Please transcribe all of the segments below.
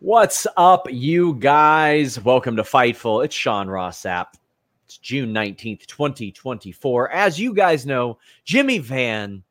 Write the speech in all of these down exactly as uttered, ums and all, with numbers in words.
What's up, you guys? Welcome to Fightful. It's Sean Ross Sapp. It's June nineteenth, twenty twenty-four. As you guys know, Jimmy Van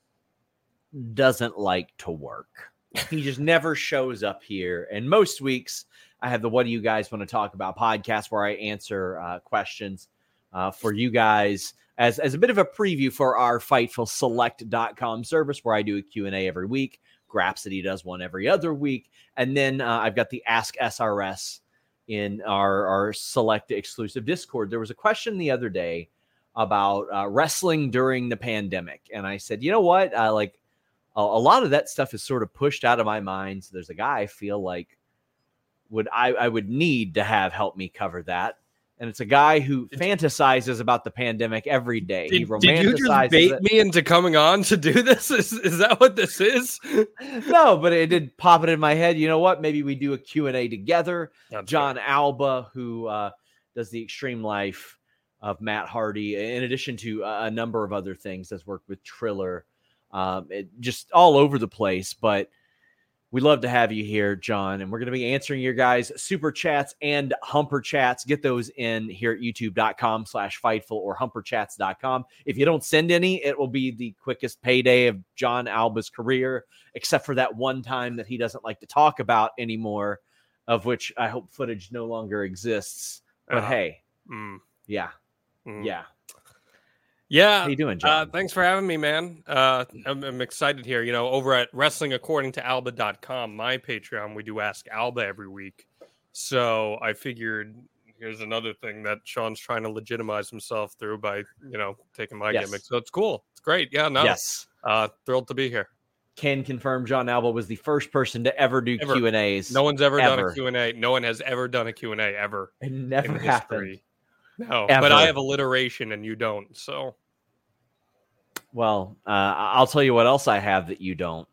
doesn't like to work. He just never shows up here. And most weeks, I have the What Do You Guys Want to Talk About podcast where I answer uh, questions uh, for you guys as, as a bit of a preview for our Fightful Select dot com service where I do a Q and A every week. Grapsody does one every other week. And then uh, I've got the Ask S R S in our, our select exclusive Discord. There was a question the other day about uh, wrestling during the pandemic. And I said, you know what? Uh, like a, a lot of that stuff is sort of pushed out of my mind. So there's a guy I feel like would I, I would need to have help me cover that. And it's a guy who fantasizes about the pandemic every day. Did, he romanticizes did you just bait it. me into coming on to do this? Is, is that what this is? No, but it did pop it in my head. You know what? Maybe we do a Q and A together. That's John fair. Alba, who uh, does the Extreme Life of Matt Hardy, in addition to a number of other things, has worked with Triller, um, it, just all over the place. But we'd love to have you here, John, and we're going to be answering your guys' super chats and humper chats. Get those in here at youtube.com slash Fightful or humperchats dot com. If you don't send any, it will be the quickest payday of John Alba's career, except for that one time that he doesn't like to talk about anymore, of which I hope footage no longer exists. But Uh-huh. hey, Mm. yeah, Mm. yeah. Yeah. How you doing, Uh, John? thanks for having me, man. Uh, I'm, I'm excited here. You know, over at wrestling according to alba dot com, my Patreon, we do Ask Alba every week. So I figured here's another thing that Sean's trying to legitimize himself through by, you know, taking my Yes. gimmick. So it's cool. It's great. Yeah, no. Yes. Uh, thrilled to be here. Can confirm John Alba was the first person to ever do Ever. Q and A's. No one's ever, done Ever. a Q and A. No one has ever done a Q and A ever. It never in happened. history. No, Ever. but I have alliteration and you don't. So Well, uh, I'll tell you what else I have that you don't.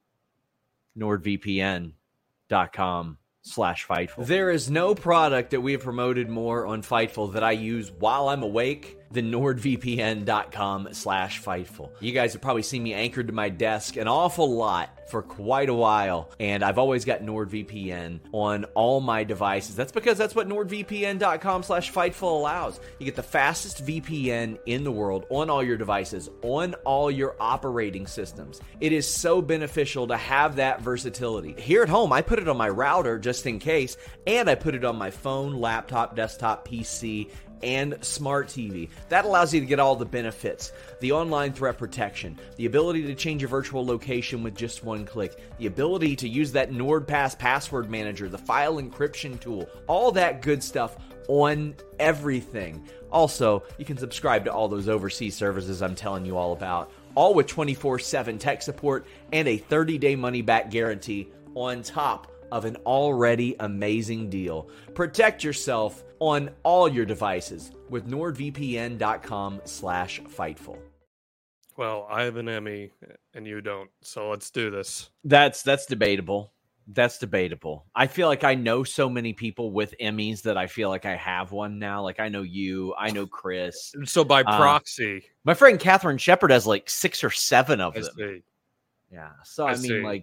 NordVPN dot com slash Fightful. There is no product that we have promoted more on Fightful that I use while I'm awake than NordVPN dot com slash Fightful. You guys have probably seen me anchored to my desk an awful lot for quite a while, and I've always got NordVPN on all my devices. That's because that's what NordVPN dot com slash Fightful allows. You get the fastest V P N in the world on all your devices, on all your operating systems. It is so beneficial to have that versatility. Here at home, I put it on my router just in case, and I put it on my phone, laptop, desktop, P C, and smart T V. That allows you to get all the benefits. The online threat protection, the ability to change your virtual location with just one click, the ability to use that NordPass password manager, the file encryption tool, all that good stuff on everything. Also, you can subscribe to all those overseas services I'm telling you all about, all with twenty-four seven tech support and a thirty-day money-back guarantee on top of an already amazing deal. Protect yourself on all your devices with NordVPN dot com slash Fightful. well, I have an Emmy and you don't. So let's do this. That's that's debatable. That's debatable. I feel like I know so many people with Emmys that I feel like I have one now. Like I know you, I know Chris. So by Uh, proxy, My friend Catherine Shepard has like six or seven of I them. see. Yeah. So I, I mean, see. like,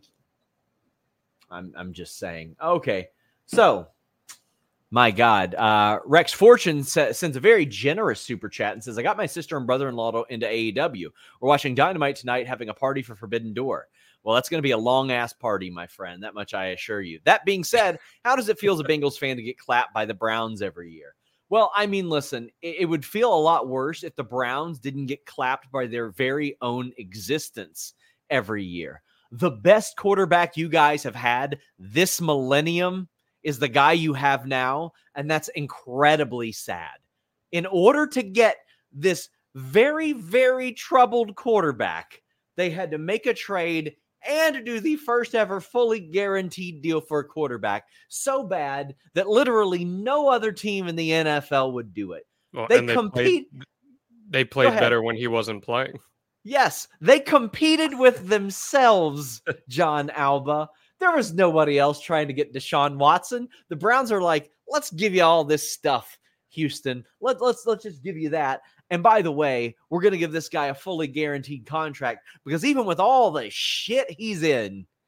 I'm I'm just saying. Okay. So, my God, uh, Rex Fortune sa- sends a very generous super chat and says, "I got my sister and brother-in-law to- into A E W. We're watching Dynamite tonight, having a party for Forbidden Door." Well, that's going to be a long-ass party, my friend. That much I assure you. That being said, how does it feel as a Bengals fan to get clapped by the Browns every year? Well, I mean, listen, it, it would feel a lot worse if the Browns didn't get clapped by their very own existence every year. The best quarterback you guys have had this millennium is the guy you have now, and that's incredibly sad. In order to get this very, very troubled quarterback, they had to make a trade and do the first ever fully guaranteed deal for a quarterback so bad that literally no other team in the N F L would do it. Well, They and compete. Played, they played ahead. better when he wasn't playing. Yes, they competed with themselves, John Alba. There was nobody else trying to get Deshaun Watson. The Browns are like, let's give you all this stuff, Houston. Let, let's let's just give you that. And by the way, we're going to give this guy a fully guaranteed contract because even with all the shit he's in,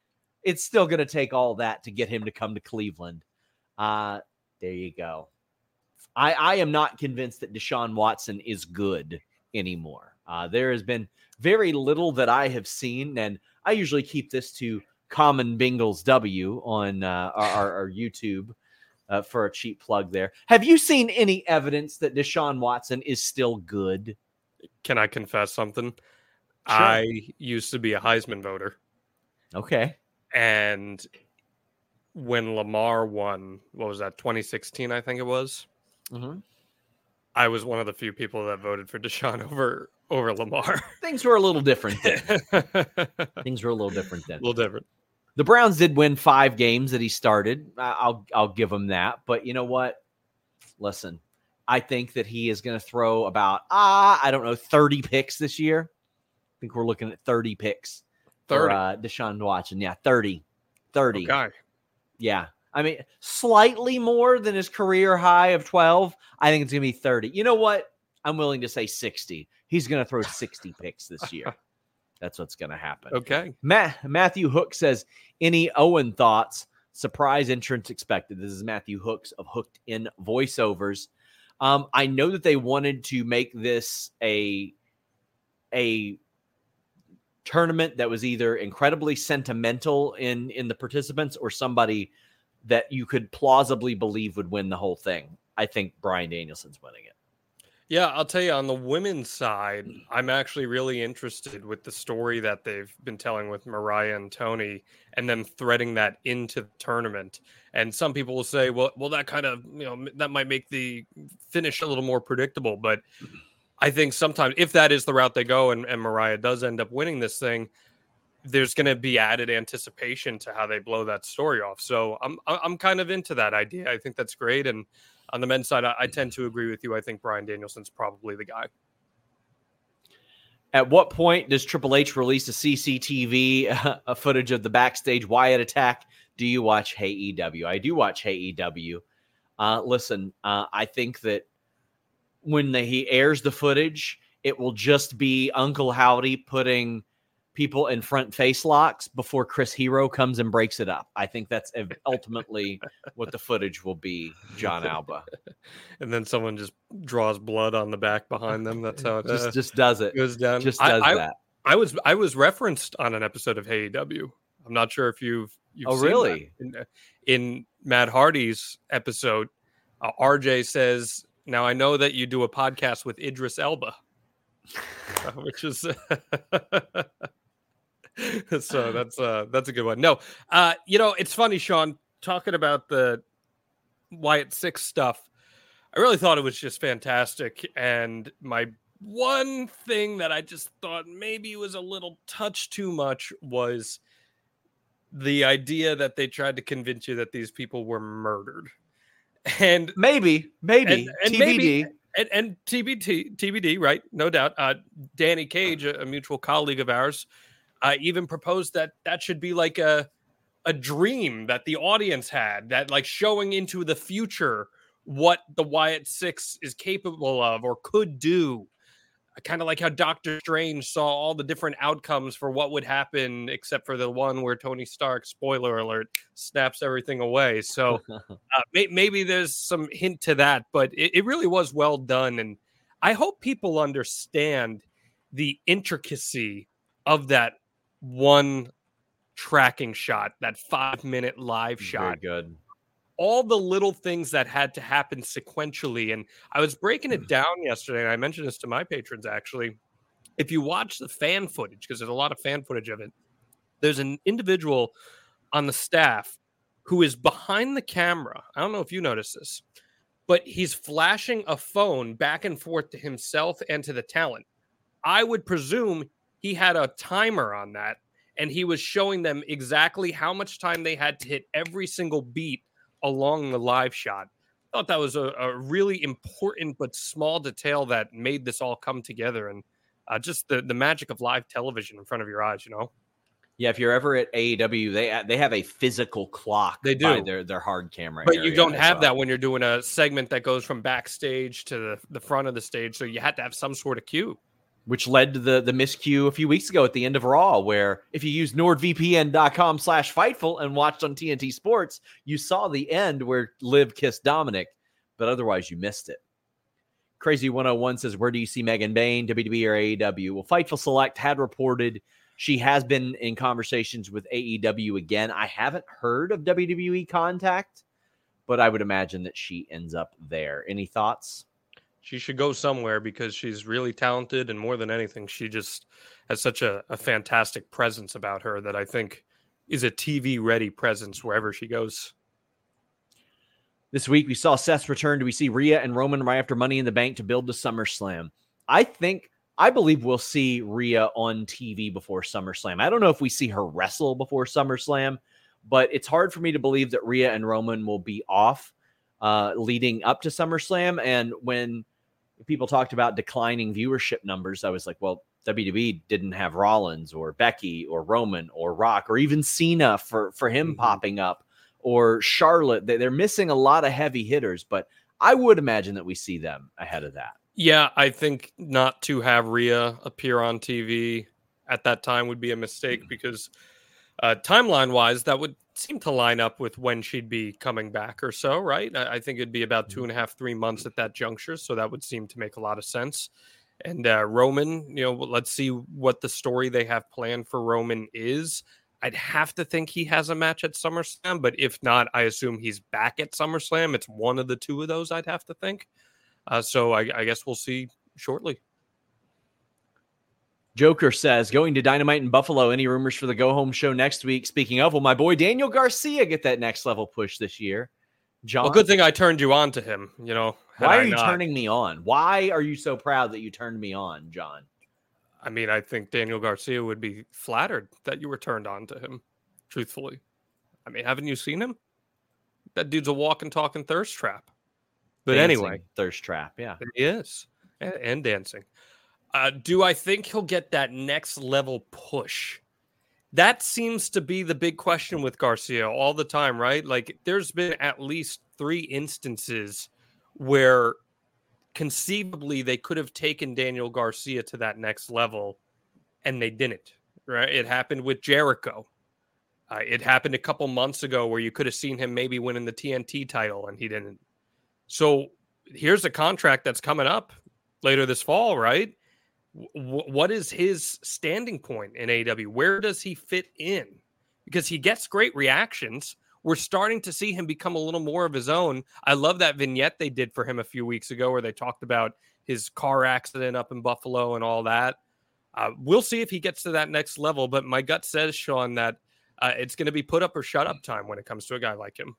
it's still going to take all that to get him to come to Cleveland. Uh, there you go. I, I am not convinced that Deshaun Watson is good anymore. Uh, there has been very little that I have seen, and I usually keep this to Common Bengals W on uh, our, our, our YouTube uh, for a cheap plug there. Have you seen any evidence that Deshaun Watson is still good? Can I confess something? Sure. I used to be a Heisman voter. Okay. And when Lamar won, what was that, twenty sixteen, I think it was? Mm-hmm. I was one of the few people that voted for Deshaun over over Lamar. Things were a little different then. Things were a little different then. A little different. The Browns did win five games that he started. I'll I'll give him that. But you know what? Listen, I think that he is going to throw about, ah, I don't know, thirty picks this year. I think we're looking at thirty picks thirty. for uh, Deshaun Watson. Yeah, thirty. thirty. Okay. Yeah. I mean, slightly more than his career high of twelve. I think it's going to be thirty. You know what? I'm willing to say sixty. He's going to throw sixty picks this year. That's what's going to happen. Okay. Ma- Matthew Hook says, any Owen thoughts? Surprise entrance expected. This is Matthew Hooks of Hooked in Voiceovers. Um, I know that they wanted to make this a, a tournament that was either incredibly sentimental in, in the participants or somebody that you could plausibly believe would win the whole thing. I think Bryan Danielson's winning it. Yeah, I'll tell you, on the women's side, I'm actually really interested with the story that they've been telling with Mariah and Tony and them threading that into the tournament. And some people will say, well, well, that kind of, you know, that might make the finish a little more predictable. But I think sometimes if that is the route they go and, and Mariah does end up winning this thing, there's going to be added anticipation to how they blow that story off. So I'm I'm kind of into that idea. I think that's great. And on the men's side, I, I tend to agree with you. I think Bryan Danielson's probably the guy. At what point does Triple H release a C C T V uh, a footage of the backstage Wyatt attack? Do you watch Hey E W? I do watch Hey E W. Uh, listen, uh, I think that when the, he airs the footage, it will just be Uncle Howdy putting people in front face locks before Chris Hero comes and breaks it up. I think that's ultimately what the footage will be, John Alba. And then someone just draws blood on the back behind them. That's how it just, uh, just does it. Goes down. Just does I, that. I, I was I was referenced on an episode of Hey E W. I'm not sure if you've you've oh seen really that. In, in Matt Hardy's episode, uh, R J says, "Now I know that you do a podcast with Idris Elba," uh, which is. So that's uh that's a good one. No, uh, you know, it's funny, Sean, talking about the Wyatt Six stuff. I really thought it was just fantastic. And my one thing that I just thought maybe was a little touch too much was the idea that they tried to convince you that these people were murdered. And maybe, maybe, and, and T B D. Maybe, and, and T B D, T B D, right? No doubt. Uh, Danny Cage, a, a mutual colleague of ours, uh, even proposed that that should be like a a dream that the audience had, that like showing into the future what the Wyatt Six is capable of or could do. Kind of like how Doctor Strange saw all the different outcomes for what would happen, except for the one where Tony Stark, spoiler alert, snaps everything away. So uh, may- maybe there's some hint to that, but it-, it really was well done. And I hope people understand the intricacy of that one tracking shot, that five minute live shot. Very good. All the little things that had to happen sequentially. And I was breaking it down yesterday, and I mentioned this to my patrons, actually. If you watch the fan footage, because there's a lot of fan footage of it, there's an individual on the staff who is behind the camera. I don't know if you noticed this, but he's flashing a phone back and forth to himself and to the talent. I would presume he had a timer on that, and he was showing them exactly how much time they had to hit every single beat along the live shot. I thought that was a, a really important but small detail that made this all come together, and uh, just the, the magic of live television in front of your eyes, you know? Yeah, if you're ever at A E W, they they have a physical clock. They do. By their, their hard camera But area you don't have well. that when you're doing a segment that goes from backstage to the, the front of the stage, so you had to have some sort of cue. which led to the, the miscue a few weeks ago at the end of Raw, where if you use nordvpn.com slash Fightful and watched on T N T Sports, you saw the end where Liv kissed Dominic, but otherwise you missed it. Crazy one oh one says, where do you see Megan Bayne, W W E or A E W? Well, Fightful Select had reported she has been in conversations with A E W again. I haven't heard of W W E contact, but I would imagine that she ends up there. Any thoughts? She should go somewhere because she's really talented, and more than anything, she just has such a, a fantastic presence about her that I think is a T V-ready presence wherever she goes. This week, we saw Seth's return. Do we see Rhea and Roman right after Money in the Bank to build to SummerSlam? I think, I believe we'll see Rhea on T V before SummerSlam. I don't know if we see her wrestle before SummerSlam, but it's hard for me to believe that Rhea and Roman will be off uh, leading up to SummerSlam. And when people talked about declining viewership numbers, I was like, well, W W E didn't have Rollins or Becky or Roman or Rock or even Cena for, for him mm-hmm. popping up, or Charlotte. They're missing a lot of heavy hitters, but I would imagine that we see them ahead of that. Yeah, I think not to have Rhea appear on T V at that time would be a mistake mm-hmm. because uh, timeline-wise, that would seem to line up with when she'd be coming back or so, right? I, I think it'd be about two and a half, three months at that juncture, so that would seem to make a lot of sense. And uh, Roman, you know, let's see what the story they have planned for Roman is. I'd have to think he has a match at SummerSlam, but if not, I assume he's back at SummerSlam. It's one of the two of those, I'd have to think. Uh, so I, I guess we'll see shortly. Joker says, going to Dynamite in Buffalo. Any rumors for the go-home show next week? Speaking of, will my boy Daniel Garcia get that next level push this year? John? Well, good thing I turned you on to him. You know, why are I you not... turning me on? Why are you so proud that you turned me on, John? I mean, I think Daniel Garcia would be flattered that you were turned on to him, truthfully. I mean, haven't you seen him? That dude's a walking, talking thirst trap. But dancing anyway. Thirst trap, yeah. He is. And, and dancing. Uh, do I think he'll get that next level push? That seems to be the big question with Garcia all the time, right? Like, there's been at least three instances where conceivably they could have taken Daniel Garcia to that next level, and they didn't, right? It happened with Jericho. Uh, it happened a couple months ago where you could have seen him maybe winning the T N T title, and he didn't. So here's a contract that's coming up later this fall, right? W- what is his standing point in A E W? Where does he fit in? Because he gets great reactions. We're starting to see him become a little more of his own. I love that vignette they did for him a few weeks ago where they talked about his car accident up in Buffalo and all that. Uh, we'll see if he gets to that next level, but my gut says, Sean, that uh, it's going to be put up or shut up time when it comes to a guy like him.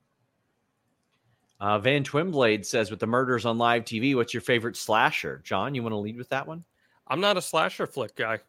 Uh, Van Twinblade says, with the murders on live T V, what's your favorite slasher? John, you want to lead with that one? I'm not a slasher flick guy.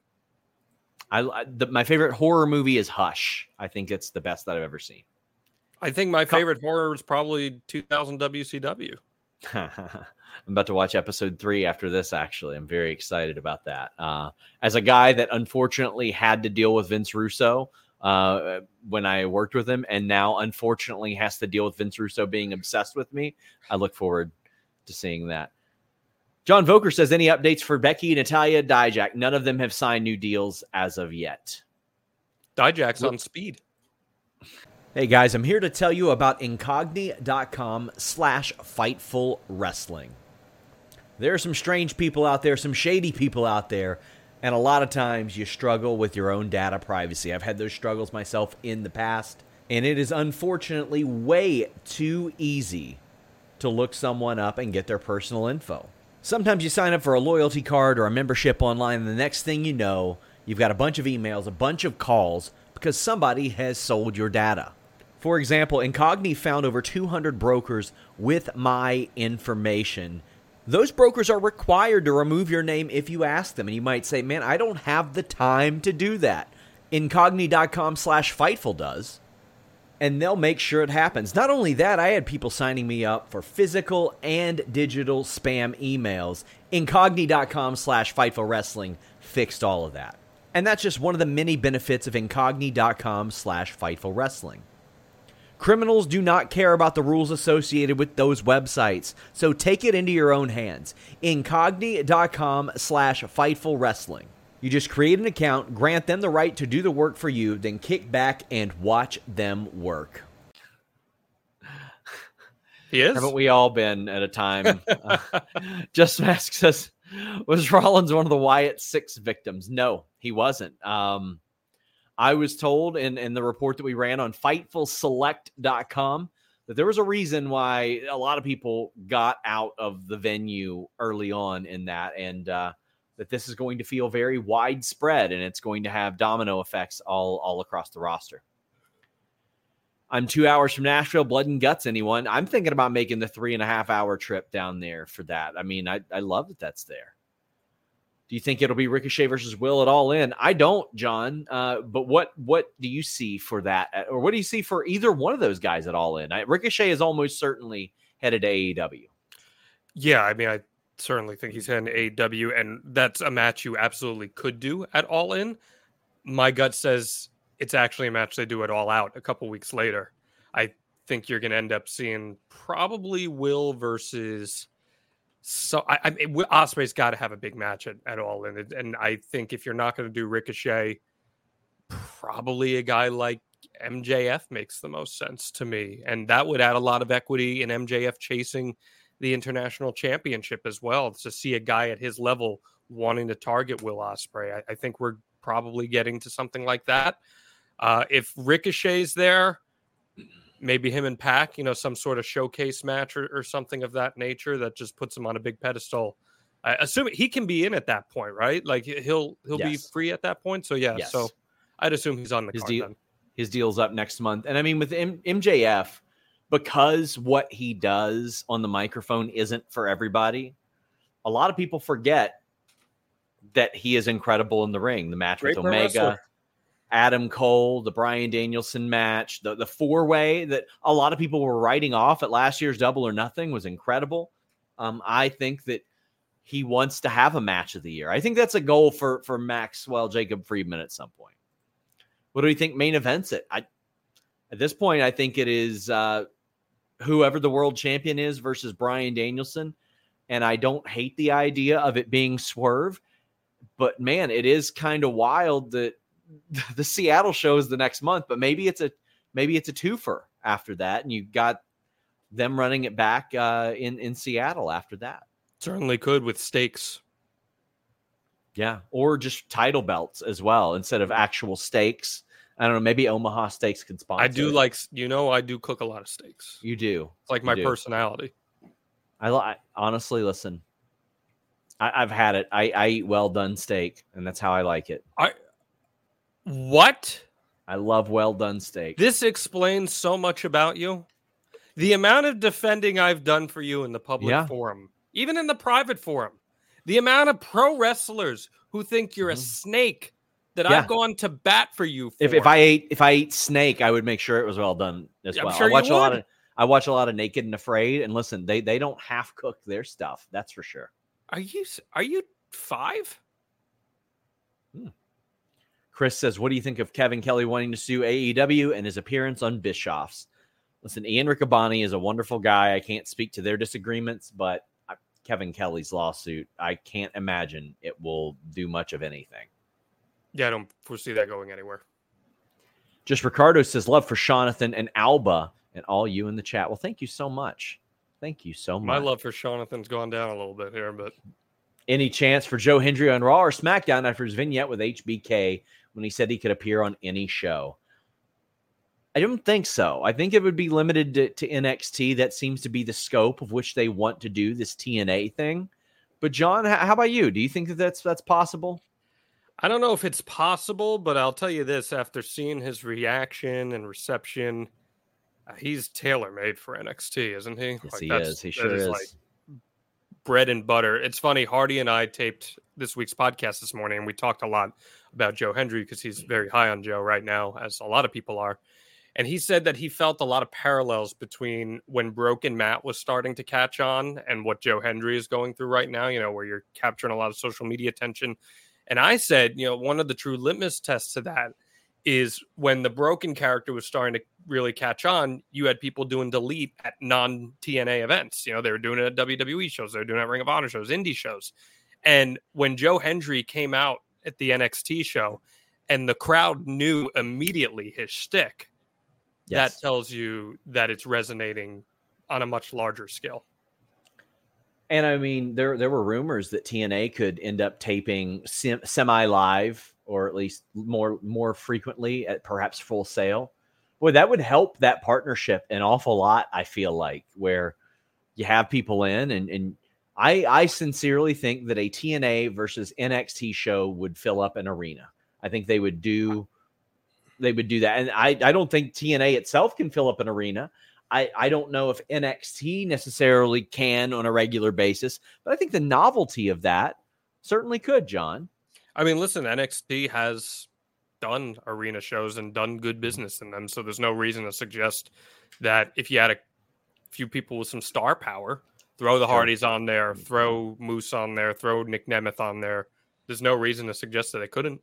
I the, my favorite horror movie is Hush. I think it's the best that I've ever seen. I think my favorite horror is probably two thousand W C W. I'm about to watch episode three after this, actually. I'm very excited about that. Uh, as a guy that unfortunately had to deal with Vince Russo uh, when I worked with him, and now unfortunately has to deal with Vince Russo being obsessed with me, I look forward to seeing that. John Voker says, any updates for Becky, Natalya, Dijak? None of them have signed new deals as of yet. Dijak's on speed. Hey guys, I'm here to tell you about Incogni.com slash Fightful Wrestling. There are some strange people out there, some shady people out there, and a lot of times you struggle with your own data privacy. I've had those struggles myself in the past, and it is unfortunately way too easy to look someone up and get their personal info. Sometimes you sign up for a loyalty card or a membership online, and the next thing you know, you've got a bunch of emails, a bunch of calls, because somebody has sold your data. For example, Incogni found over two hundred brokers with my information. Those brokers are required to remove your name if you ask them. And you might say, man, I don't have the time to do that. Incogni.com slash Fightful does. And they'll make sure it happens. Not only that, I had people signing me up for physical and digital spam emails. Incogni.com slash Fightful Wrestling fixed all of that. And that's just one of the many benefits of Incogni.com slash Fightful Wrestling. Criminals do not care about the rules associated with those websites, so take it into your own hands. Incogni.com slash Fightful Wrestling. You just create an account, grant them the right to do the work for you, then kick back and watch them work. He is? Haven't we all been at a time? uh, Just Mask says, was Rollins one of the Wyatt Six victims? No, he wasn't. Um, I was told in, in the report that we ran on Fightful Select dot com that there was a reason why a lot of people got out of the venue early on in that, and uh, that this is going to feel very widespread, and it's going to have domino effects all, all across the roster. I'm two hours from Nashville. Blood and guts, anyone? I'm thinking about making the three and a half hour trip down there for that. I mean, I, I love that that's there. Do you think it'll be Ricochet versus Will at All In? I don't, John. Uh, but what what do you see for that? Or what do you see for either one of those guys at All In? I, Ricochet is almost certainly headed to A E W. Yeah, I mean, I certainly think he's heading to A E W, and that's a match you absolutely could do at All In. My gut says it's actually a match they do at All Out a couple weeks later. I think you're going to end up seeing probably Will versus... So I, I Ospreay's got to have a big match at, at All In, and I think if you're not going to do Ricochet, probably a guy like M J F makes the most sense to me, and that would add a lot of equity in M J F chasing the international championship as well. To see a guy at his level wanting to target Will Ospreay, I, I think we're probably getting to something like that. Uh, if Ricochet's there, maybe him and Pac, you know, some sort of showcase match or, or something of that nature that just puts him on a big pedestal. I assume he can be in at that point, right? Like he'll he'll yes. be free at that point. So yeah, yes. so I'd assume he's on the his card deal. Then. His deal's up next month, and I mean with M- MJF, because what he does on the microphone isn't for everybody. A lot of people forget that he is incredible in the ring. The match Great with Omega. Adam Cole, the Bryan Danielson match, the, the four-way that a lot of people were writing off at last year's Double or Nothing was incredible. Um, I think that he wants to have a match of the year. I think that's a goal for, for Maxwell Jacob Friedman at some point. What do you think main events it? I, at this point, I think it is uh, whoever the world champion is versus Bryan Danielson. And I don't hate the idea of it being Swerve, but man, it is kind of wild that the Seattle show is the next month, but maybe it's a maybe it's a twofer after that, and you got them running it back uh, in in Seattle after that. Certainly could with stakes, yeah, or just title belts as well instead of actual stakes. I don't know. Maybe Omaha Steaks could sponsor. I do like you know I do cook a lot of steaks. You do. It's like you my do. personality. I, I honestly listen. I, I've had it. I, I eat well done steak, and that's how I like it. I. What? I love well done steak. This explains so much about you. The amount of defending I've done for you in the public yeah. forum, even in the private forum, the amount of pro wrestlers who think you're mm-hmm. a snake that yeah. I've gone to bat for you for. If if I ate if I ate snake, I would make sure it was well done as I'm well. Sure I watch you a would. lot of I watch a lot of Naked and Afraid, and listen, they they don't half cook their stuff. That's for sure. Are you are you five? Hmm. Chris says, what do you think of Kevin Kelly wanting to sue A E W and his appearance on Bischoff's? Listen, Ian Riccaboni is a wonderful guy. I can't speak to their disagreements, but Kevin Kelly's lawsuit, I can't imagine it will do much of anything. Yeah, I don't foresee that going anywhere. Just Ricardo says, love for Jonathan and Alba and all you in the chat. Well, thank you so much. Thank you so much. My love for Jonathan's gone down a little bit here, but... Any chance for Joe Hendry on Raw or SmackDown after his vignette with H B K when he said he could appear on any show? I don't think so. I think it would be limited to, to N X T. That seems to be the scope of which they want to do this T N A thing. But John, how about you? Do you think that that's, that's possible? I don't know if it's possible, but I'll tell you this. After seeing his reaction and reception, uh, he's tailor-made for N X T, isn't he? Yes, like, he is. He sure is. is. Like, bread and butter. It's funny. Hardy and I taped this week's podcast this morning, and we talked a lot about Joe Hendry because he's very high on Joe right now, as a lot of people are. And he said that he felt a lot of parallels between when Broken Matt was starting to catch on and what Joe Hendry is going through right now, you know, where you're capturing a lot of social media attention. And I said, you know, one of the true litmus tests to that is when the Broken character was starting to really catch on, you had people doing delete at non-T N A events. You know, they were doing it at W W E shows, they were doing it at Ring of Honor shows, indie shows. And when Joe Hendry came out at the N X T show and the crowd knew immediately his shtick, yes. that tells you that it's resonating on a much larger scale. And I mean, there there were rumors that T N A could end up taping sem- semi-live or at least more more frequently at perhaps Full Sail. Boy, that would help that partnership an awful lot, I feel like, where you have people in. And, and I, I sincerely think that a T N A versus N X T show would fill up an arena. I think they would do they would do that. And I, I don't think T N A itself can fill up an arena. I, I don't know if N X T necessarily can on a regular basis, but I think the novelty of that certainly could, John. I mean, listen, N X T has done arena shows and done good business in them, so there's no reason to suggest that if you had a few people with some star power, throw the sure. Hardys on there, throw Moose on there, throw Nick Nemeth on there, there's no reason to suggest that they couldn't.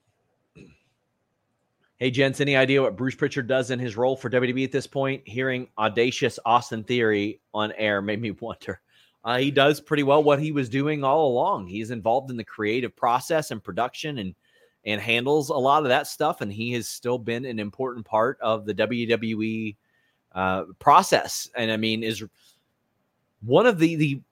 Hey, gents, any idea what Bruce Pritchard does in his role for W W E at this point? Hearing audacious Austin Theory on air made me wonder. Uh, he does pretty well what he was doing all along. He's involved in the creative process and production and and handles a lot of that stuff, and he has still been an important part of the W W E uh, process. And, I mean, is one of the, the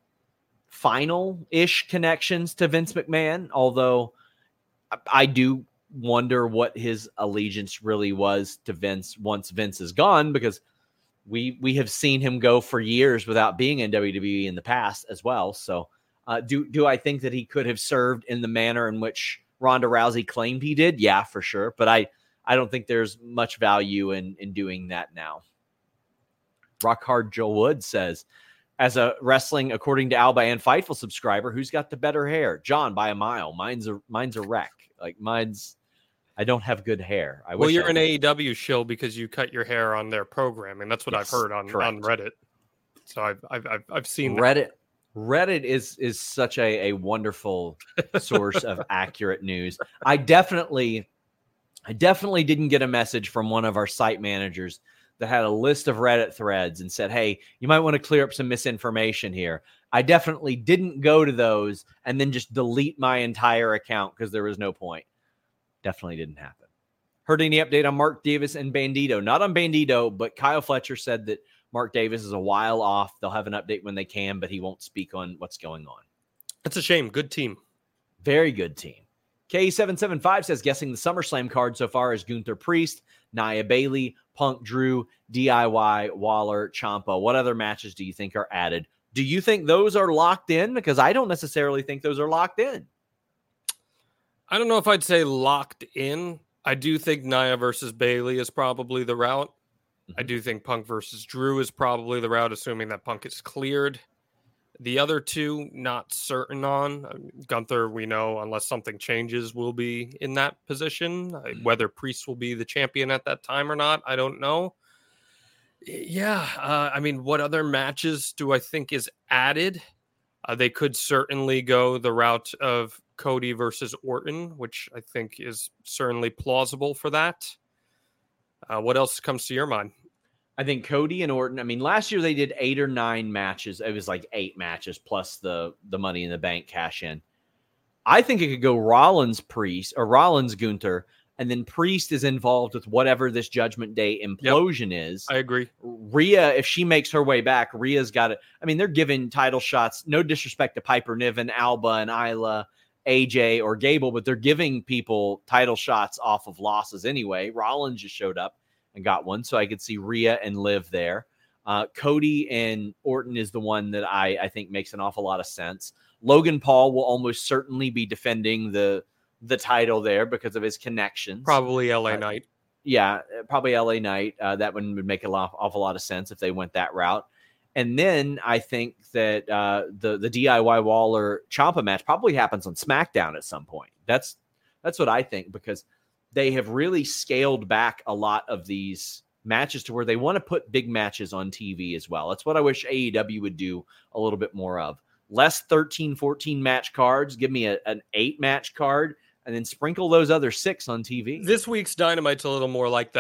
final-ish connections to Vince McMahon, although I, I do – wonder what his allegiance really was to Vince once Vince is gone, because we we have seen him go for years without being in W W E in the past as well. So uh, do do I think that he could have served in the manner in which Ronda Rousey claimed he did? Yeah, for sure. But I, I don't think there's much value in, in doing that now. Rock Hard Joe Wood says, as a wrestling according to Alba and Fightful subscriber, who's got the better hair? John, by a mile. Mine's a mine's a wreck. Like mine's I don't have good hair. I well, wish you're I an A E W shill because you cut your hair on their programming. That's what yes, I've heard on, on Reddit. So I've I've I've, I've seen Reddit. That. Reddit is is such a, a wonderful source of accurate news. I definitely, I definitely didn't get a message from one of our site managers that had a list of Reddit threads and said, "Hey, you might want to clear up some misinformation here." I definitely didn't go to those and then just delete my entire account because there was no point. Definitely didn't happen. Heard any update on Mark Davis and Bandito? Not on Bandito, but Kyle Fletcher said that Mark Davis is a while off. They'll have an update when they can, but he won't speak on what's going on. That's a shame. Good team. Very good team. K seven seven five says, guessing the SummerSlam card so far is Gunther Priest, Nia Bailey, Punk Drew, D I Y, Waller, Ciampa. What other matches do you think are added? Do you think those are locked in? Because I don't necessarily think those are locked in. I don't know if I'd say locked in. I do think Nia versus Bailey is probably the route. Mm-hmm. I do think Punk versus Drew is probably the route, assuming that Punk is cleared. The other two, not certain on. I mean, Gunther, we know, unless something changes, will be in that position. Mm-hmm. Whether Priest will be the champion at that time or not, I don't know. Yeah, uh, I mean, what other matches do I think is added? Uh, they could certainly go the route of Cody versus Orton, which I think is certainly plausible for that. Uh, what else comes to your mind? I think Cody and Orton. I mean, last year they did eight or nine matches. It was like eight matches plus the, the Money in the Bank cash in. I think it could go Rollins Priest or Rollins Gunther, and then Priest is involved with whatever this Judgment Day implosion yep, is. I agree. Rhea, if she makes her way back, Rhea's got it. I mean, they're giving title shots. No disrespect to Piper Niven, Alba, and Isla, A J, or Gable, but they're giving people title shots off of losses anyway. Rollins just showed up and got one, so I could see Rhea and Liv there. Uh, Cody and Orton is the one that I, I think makes an awful lot of sense. Logan Paul will almost certainly be defending the the title there because of his connections. Probably L A uh, Knight. Yeah, probably L A Knight. Uh, that one would make a lot, awful lot of sense if they went that route. And then I think that uh, the the D I Y Waller Ciampa match probably happens on SmackDown at some point. That's that's what I think, because they have really scaled back a lot of these matches to where they want to put big matches on T V as well. That's what I wish A E W would do a little bit more of. Less thirteen, fourteen match cards. Give me a, an eight match card and then sprinkle those other six on T V. This week's Dynamite's a little more like that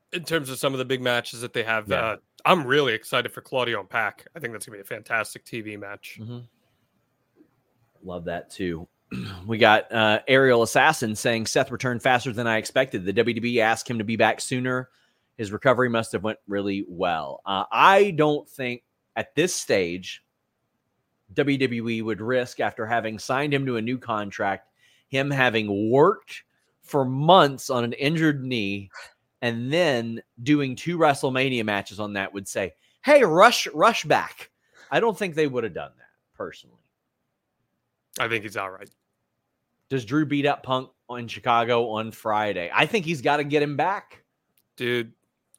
in terms of some of the big matches that they have, Yeah. uh, I'm really excited for Claudio and Pac. I think that's going to be a fantastic T V match. Mm-hmm. Love that too. We got uh, Aerial Assassin saying Seth returned faster than I expected. The W W E asked him to be back sooner. His recovery must have went really well. Uh, I don't think at this stage W W E would risk, after having signed him to a new contract, him having worked for months on an injured knee and then doing two WrestleMania matches on that would say, hey, rush, rush back. I don't think they would have done that personally. I think he's all right. Does Drew beat up Punk in Chicago on Friday? I think he's got to get him back. Dude.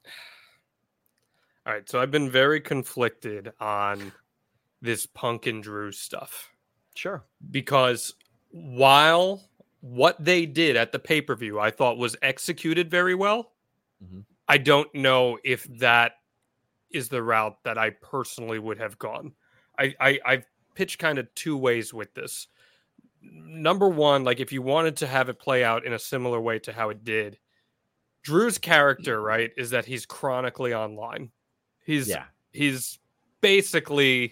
All right, so I've been very conflicted on this Punk and Drew stuff. Sure. Because while what they did at the pay-per-view I thought was executed very well, mm-hmm. I don't know if that is the route that I personally would have gone. I, I, I've pitched kind of two ways with this. Number one, like if you wanted to have it play out in a similar way to how it did, Drew's character, right, is that he's chronically online. He's yeah. he's basically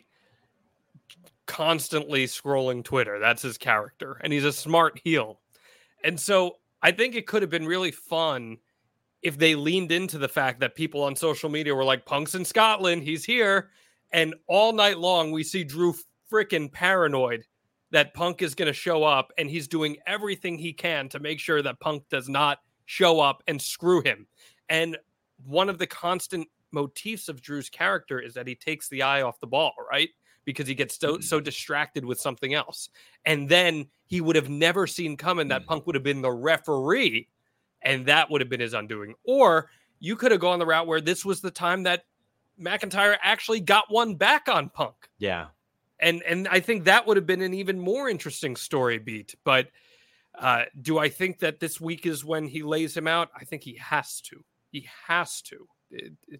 constantly scrolling Twitter. That's his character. And he's a smart heel. And so I think it could have been really fun if they leaned into the fact that people on social media were like, Punk's in Scotland, he's here. And all night long, we see Drew freaking paranoid that Punk is going to show up, and he's doing everything he can to make sure that Punk does not show up and screw him. And one of the constant motifs of Drew's character is that he takes the eye off the ball, right? Because he gets so, so distracted with something else. And then he would have never seen coming that Punk would have been the referee, and that would have been his undoing. Or you could have gone the route where this was the time that McIntyre actually got one back on Punk. Yeah. And and I think that would have been an even more interesting story beat. But uh, do I think that this week is when he lays him out? I think he has to. He has to. It, it,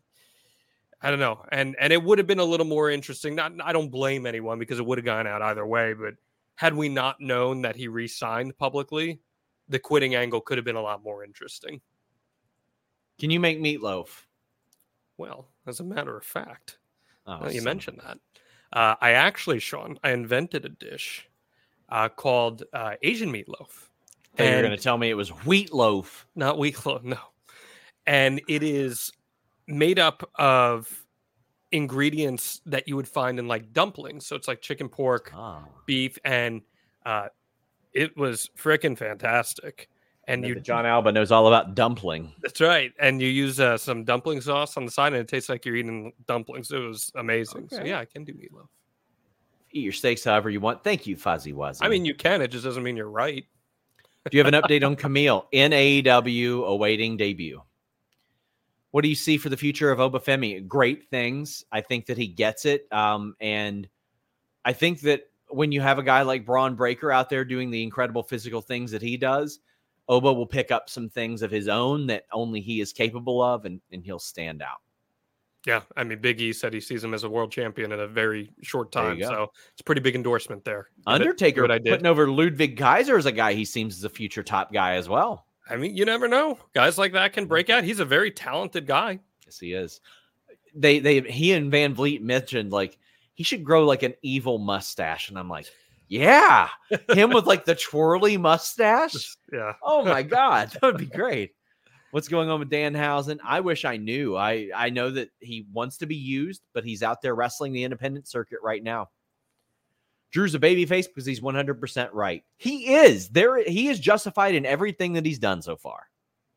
I don't know. And and it would have been a little more interesting. Not I don't blame anyone because it would have gone out either way. But had we not known that he re-signed publicly, the quitting angle could have been a lot more interesting. Can you make meatloaf? Well, as a matter of fact, oh, well, you some... mentioned that. Uh, I actually, Sean, I invented a dish uh, called uh, Asian meatloaf. And you're going to tell me it was wheat loaf. Not wheat loaf, no. And it is made up of ingredients that you would find in like dumplings. So it's like chicken, pork, oh. beef, and uh, it was freaking fantastic. And you, John Alba knows all about dumpling. That's right. And you use uh, some dumpling sauce on the side, and it tastes like you're eating dumplings. It was amazing. Okay. So yeah, I can do meatloaf. Eat your steaks however you want. Thank you, Fuzzy Wuzzy. I mean, you can. It just doesn't mean you're right. Do you have an update on Camille in A E W awaiting debut? What do you see for the future of Obafemi? Great things. I think that he gets it. Um, and I think that when you have a guy like Braun Breaker out there doing the incredible physical things that he does, Oba will pick up some things of his own that only he is capable of, and, and he'll stand out. Yeah, I mean, Big E said he sees him as a world champion in a very short time, so it's a pretty big endorsement there. Undertaker what I did. Putting over Ludwig Kaiser as a guy he seems as a future top guy as well. I mean, you never know. Guys like that can break out. He's a very talented guy. Yes, he is. They, they, he and Van Vliet mentioned, like, he should grow like an evil mustache, and I'm like, yeah, him with like the twirly mustache. Yeah. Oh my God, that would be great. What's going on with Danhausen? I wish I knew. I, I know that he wants to be used, but he's out there wrestling the independent circuit right now. Drew's a babyface because he's one hundred percent right. He is. There. He is justified in everything that he's done so far.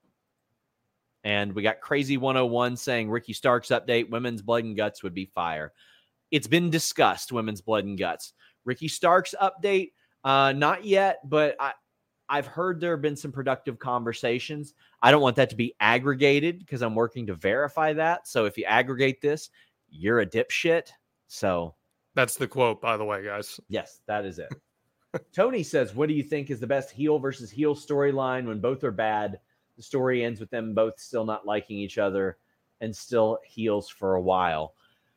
And we got Crazy one oh one saying Ricky Starks update, women's blood and guts would be fire. It's been discussed, women's blood and guts. Ricky Starks update, uh, not yet, but I, I've heard there have been some productive conversations. I don't want that to be aggregated because I'm working to verify that. So if you aggregate this, you're a dipshit. So that's the quote, by the way, guys. Yes, that is it. Tony says, what do you think is the best heel versus heel storyline when both are bad? The story ends with them both still not liking each other and still heels for a while.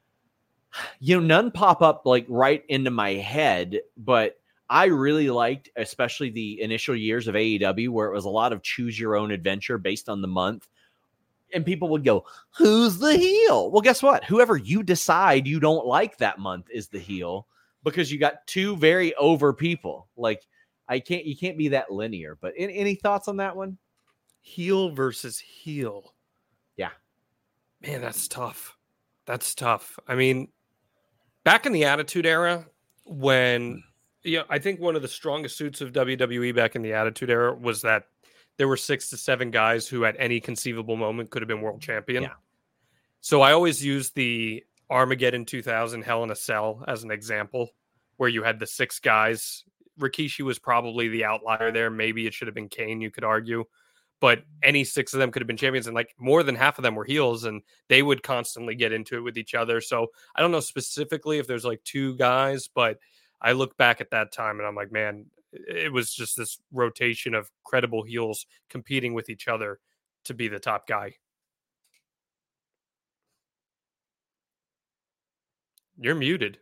You know, none pop up like right into my head, but I really liked, especially the initial years of A E W, where it was a lot of choose your own adventure based on the month. and people would go, who's the heel? Well, guess what? Whoever you decide you don't like that month is the heel, because you got two very over people. Like, I can't, you can't be that linear. But any, any thoughts on that one? Heel versus heel. Yeah. Man, that's tough. That's tough. I mean, back in the Attitude Era, when, you know, I think one of the strongest suits of W W E back in the Attitude Era was that there were six to seven guys who at any conceivable moment could have been world champion. Yeah. So I always use the Armageddon two thousand Hell in a Cell as an example, where you had the six guys. Rikishi was probably the outlier there. Maybe it should have been Kane, you could argue. But any six of them could have been champions, and like more than half of them were heels, and they would constantly get into it with each other. So I don't know specifically if there's like two guys, but I look back at that time and I'm like, man, it was just this rotation of credible heels competing with each other to be the top guy. You're muted.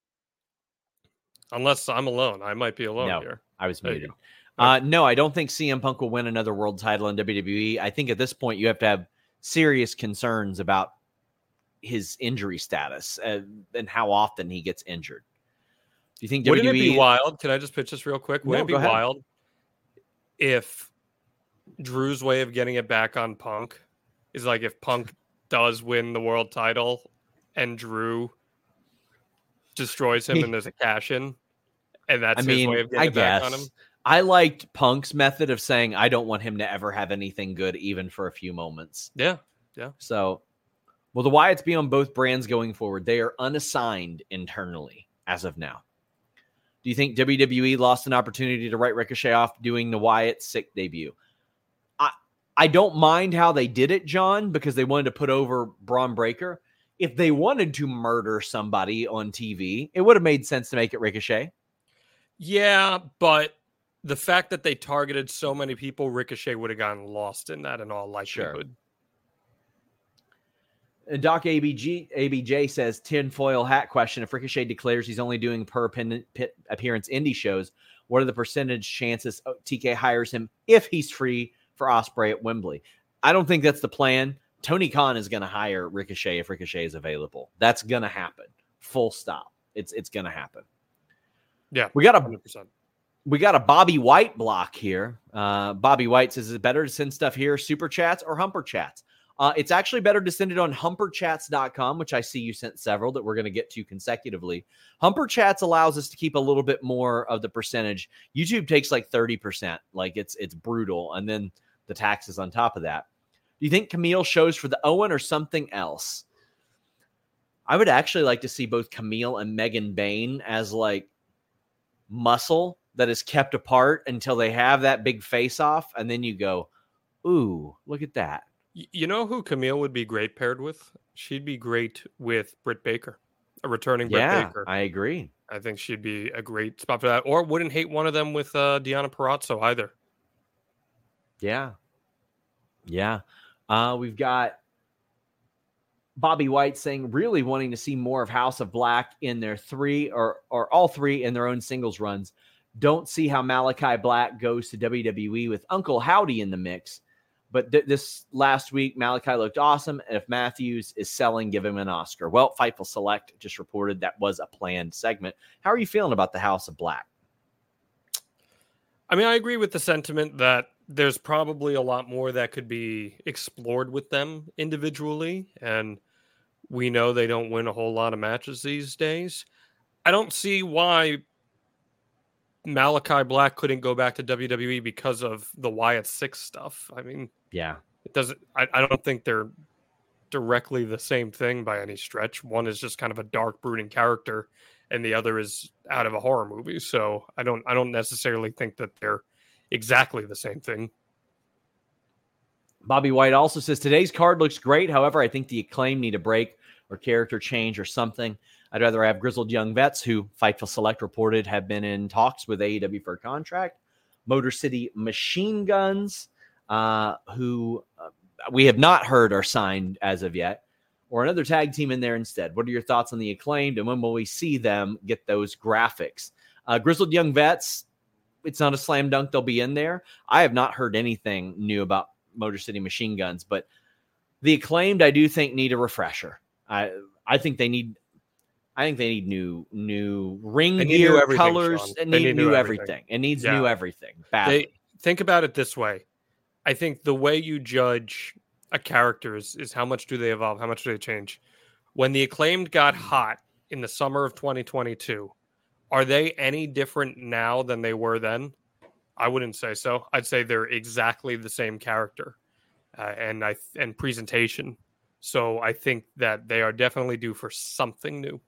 Unless I'm alone. I might be alone no, here. I was muted. Uh, no, I don't think C M Punk will win another world title in W W E. I think at this point you have to have serious concerns about his injury status and, and how often he gets injured. Do you think Wouldn't W W E... it be wild? Can I just pitch this real quick? Wouldn't No, it be go ahead. wild if Drew's way of getting it back on Punk is like if Punk does win the world title and Drew destroys him and there's a cash in, and that's I mean, his way of getting I it back guess. on him? I liked Punk's method of saying, I don't want him to ever have anything good, even for a few moments. Yeah, yeah. So, will the Wyatts be on both brands going forward? They are unassigned internally as of now. Do you think W W E lost an opportunity to write Ricochet off doing the Wyatt sick debut? I I don't mind how they did it, John, because they wanted to put over Braun Breaker. If they wanted to murder somebody on T V, it would have made sense to make it Ricochet. Yeah, but the fact that they targeted so many people, Ricochet would have gotten lost in that in all likelihood. Sure. Doc A B G, A B J says, tinfoil hat question. If Ricochet declares he's only doing per pin, pit appearance indie shows, what are the percentage chances T K hires him if he's free for Ospreay at Wembley? I don't think that's the plan. Tony Khan is going to hire Ricochet if Ricochet is available. That's going to happen. Full stop. It's it's going to happen. Yeah, we got a one hundred percent. We got a Bobby White block here. Uh, Bobby White says, is it better to send stuff here, Super Chats or Humper Chats? Uh, it's actually better to send it on humper chats dot com, which I see you sent several that we're going to get to consecutively. Humper Chats allows us to keep a little bit more of the percentage. YouTube takes like thirty percent. Like it's it's brutal. And then the taxes on top of that. Do you think Camille shows for the Owen or something else? I would actually like to see both Camille and Megan Bain as like muscle that is kept apart until they have that big face off. And then you go, ooh, look at that. You know who Camille would be great paired with? She'd be great with Britt Baker, a returning Britt yeah, Baker. I agree. I think she'd be a great spot for that. Or wouldn't hate one of them with uh, Deonna Purrazzo either. Yeah. Yeah. Uh, we've got Bobby White saying really wanting to see more of House of Black in their three or or all three in their own singles runs. Don't see how Malachi Black goes to W W E with Uncle Howdy in the mix. But th- this last week, Malachi looked awesome. And if Matthews is selling, give him an Oscar. Well, Fightful Select just reported that was a planned segment. How are you feeling about the House of Black? I mean, I agree with the sentiment that there's probably a lot more that could be explored with them individually. And we know they don't win a whole lot of matches these days. I don't see why Malachi Black couldn't go back to W W E because of the Wyatt Six stuff. I mean, yeah, it doesn't, I, I don't think they're directly the same thing by any stretch. One is just kind of a dark, brooding character, and the other is out of a horror movie. So I don't, I don't necessarily think that they're exactly the same thing. Bobby White also says today's card looks great. However, I think the Acclaim need a break or character change or something. I'd rather have grizzled young vets who Fightful Select reported have been in talks with A E W for a contract. Motor City Machine Guns, uh, who uh, we have not heard are signed as of yet, or another tag team in there instead. What are your thoughts on the Acclaimed, and when will we see them get those graphics? Uh, grizzled young vets, it's not a slam dunk they'll be in there. I have not heard anything new about Motor City Machine Guns, but The Acclaimed, I do think, need a refresher. I I think they need I think they need new new ring They need gear new everything, colors. Sean. It They need, need new new everything. everything. It needs Yeah. new everything badly. They, think about it this way. I think the way you judge a character is, is how much do they evolve, how much do they change. When the Acclaimed got hot in the summer of twenty twenty-two, are they any different now than they were then? I wouldn't say so. I'd say they're exactly the same character uh, and I and presentation. So I think that they are definitely due for something new.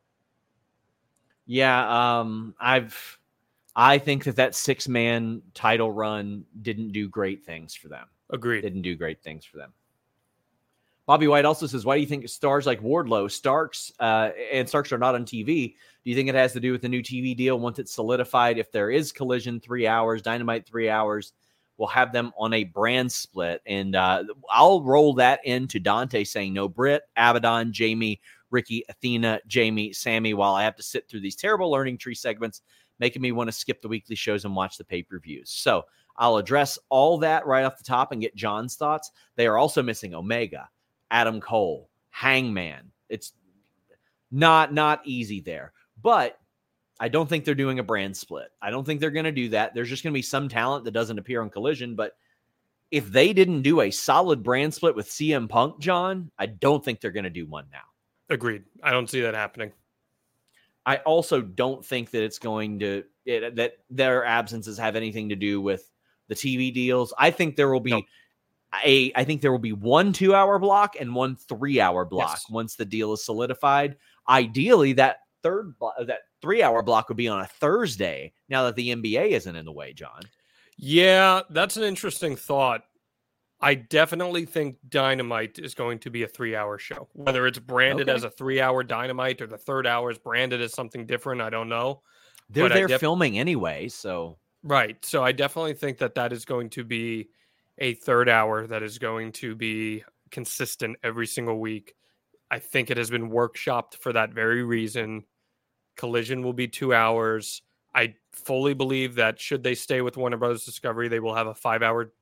Yeah, um, I've I think that that six man title run didn't do great things for them. Agreed. Didn't do great things for them. Bobby White also says, why do you think stars like Wardlow, Starks, uh, and Starks are not on T V? Do you think it has to do with the new T V deal once it's solidified? If there is Collision three hours, Dynamite three hours, we'll have them on a brand split. And uh, I'll roll that into Dante saying no Britt, Abaddon, Jamie, Ricky, Athena, Jamie, Sammy, while I have to sit through these terrible learning tree segments, making me want to skip the weekly shows and watch the pay-per-views. So I'll address all that right off the top and get John's thoughts. They are also missing Omega, Adam Cole, Hangman. It's not, not easy there. But I don't think they're doing a brand split. I don't think they're going to do that. There's just going to be some talent that doesn't appear on Collision. But if they didn't do a solid brand split with C M Punk, John, I don't think they're going to do one now. Agreed. I don't see that happening. I also don't think that it's going to it, that their absences have anything to do with the T V deals. I think there will be no. a I think there will be one two-hour block and one three-hour block yes. once the deal is solidified. Ideally, that third that three-hour block would be on a Thursday. Now that the N B A isn't in the way, John. Yeah, that's an interesting thought. I definitely think Dynamite is going to be a three-hour show. Whether it's branded okay. as a three-hour Dynamite or the third hour is branded as something different, I don't know. They're there def- filming anyway, so. Right. So I definitely think that that is going to be a third hour that is going to be consistent every single week. I think it has been workshopped for that very reason. Collision will be two hours. I fully believe that should they stay with Warner Brothers Discovery, they will have a five-hour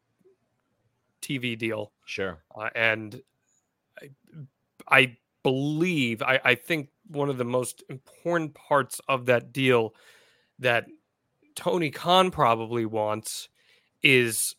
T V deal. Sure. Uh, and I, I believe, I, I think one of the most important parts of that deal that Tony Khan probably wants is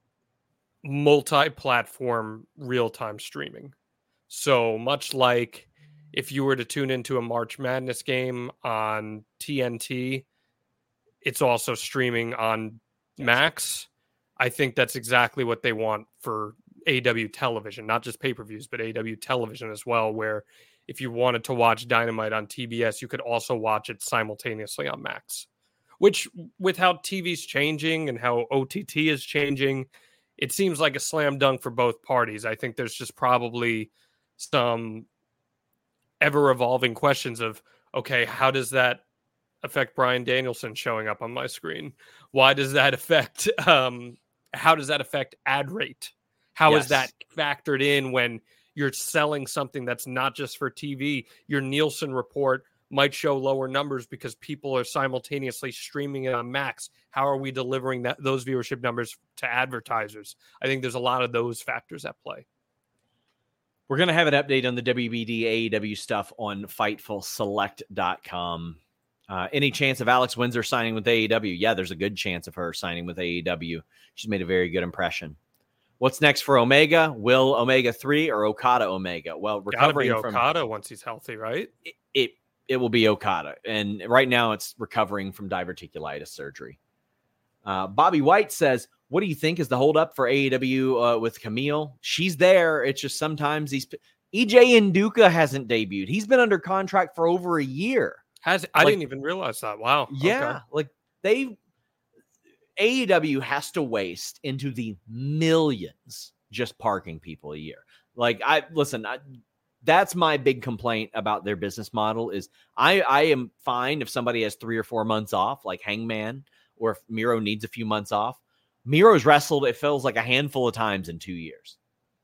multi-platform real-time streaming. So much like if you were to tune into a March Madness game on T N T, it's also streaming on yes. Max. I think that's exactly what they want for A E W television, not just pay-per-views, but A E W television as well, where if you wanted to watch Dynamite on T B S, you could also watch it simultaneously on Max, which with how T V's changing and how O T T is changing, it seems like a slam dunk for both parties. I think there's just probably some ever-evolving questions of, okay, how does that affect Bryan Danielson showing up on my screen? Why does that affect... Um, How does that affect ad rate? How yes. is that factored in when you're selling something that's not just for T V? Your Nielsen report might show lower numbers because people are simultaneously streaming it on Max. How are we delivering that those viewership numbers to advertisers? I think there's a lot of those factors at play. We're going to have an update on the W B D A E W stuff on Fightful Select dot com. Uh, any chance of Alex Windsor signing with A E W? Yeah, there's a good chance of her signing with A E W. She's made a very good impression. What's next for Omega? Will Omega three or Okada Omega? Well, recovering Gotta be Okada from, once he's healthy, right? It, it it will be Okada, and right now it's recovering from diverticulitis surgery. Uh, Bobby White says, "What do you think is the holdup for A E W uh, with Camille? She's there. It's just sometimes these E J Nduka hasn't debuted. He's been under contract for over a year." Has I like, didn't even realize that. Wow. Yeah, okay. like they A E W has to waste into the millions just parking people a year. Like I listen, I, that's my big complaint about their business model is I I am fine if somebody has three or four months off, like Hangman, or if Miro needs a few months off. Miro's wrestled, it feels like a handful of times in two years.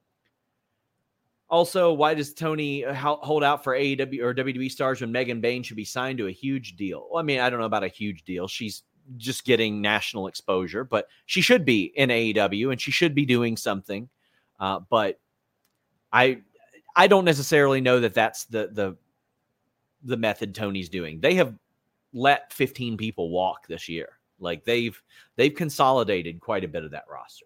Also, why does Tony hold out for A E W or W W E stars when Megan Bayne should be signed to a huge deal? Well, I mean, I don't know about a huge deal. She's just getting national exposure, but she should be in A E W and she should be doing something. Uh, but I I don't necessarily know that that's the the the method Tony's doing. They have let fifteen people walk this year. Like they've they've consolidated quite a bit of that roster.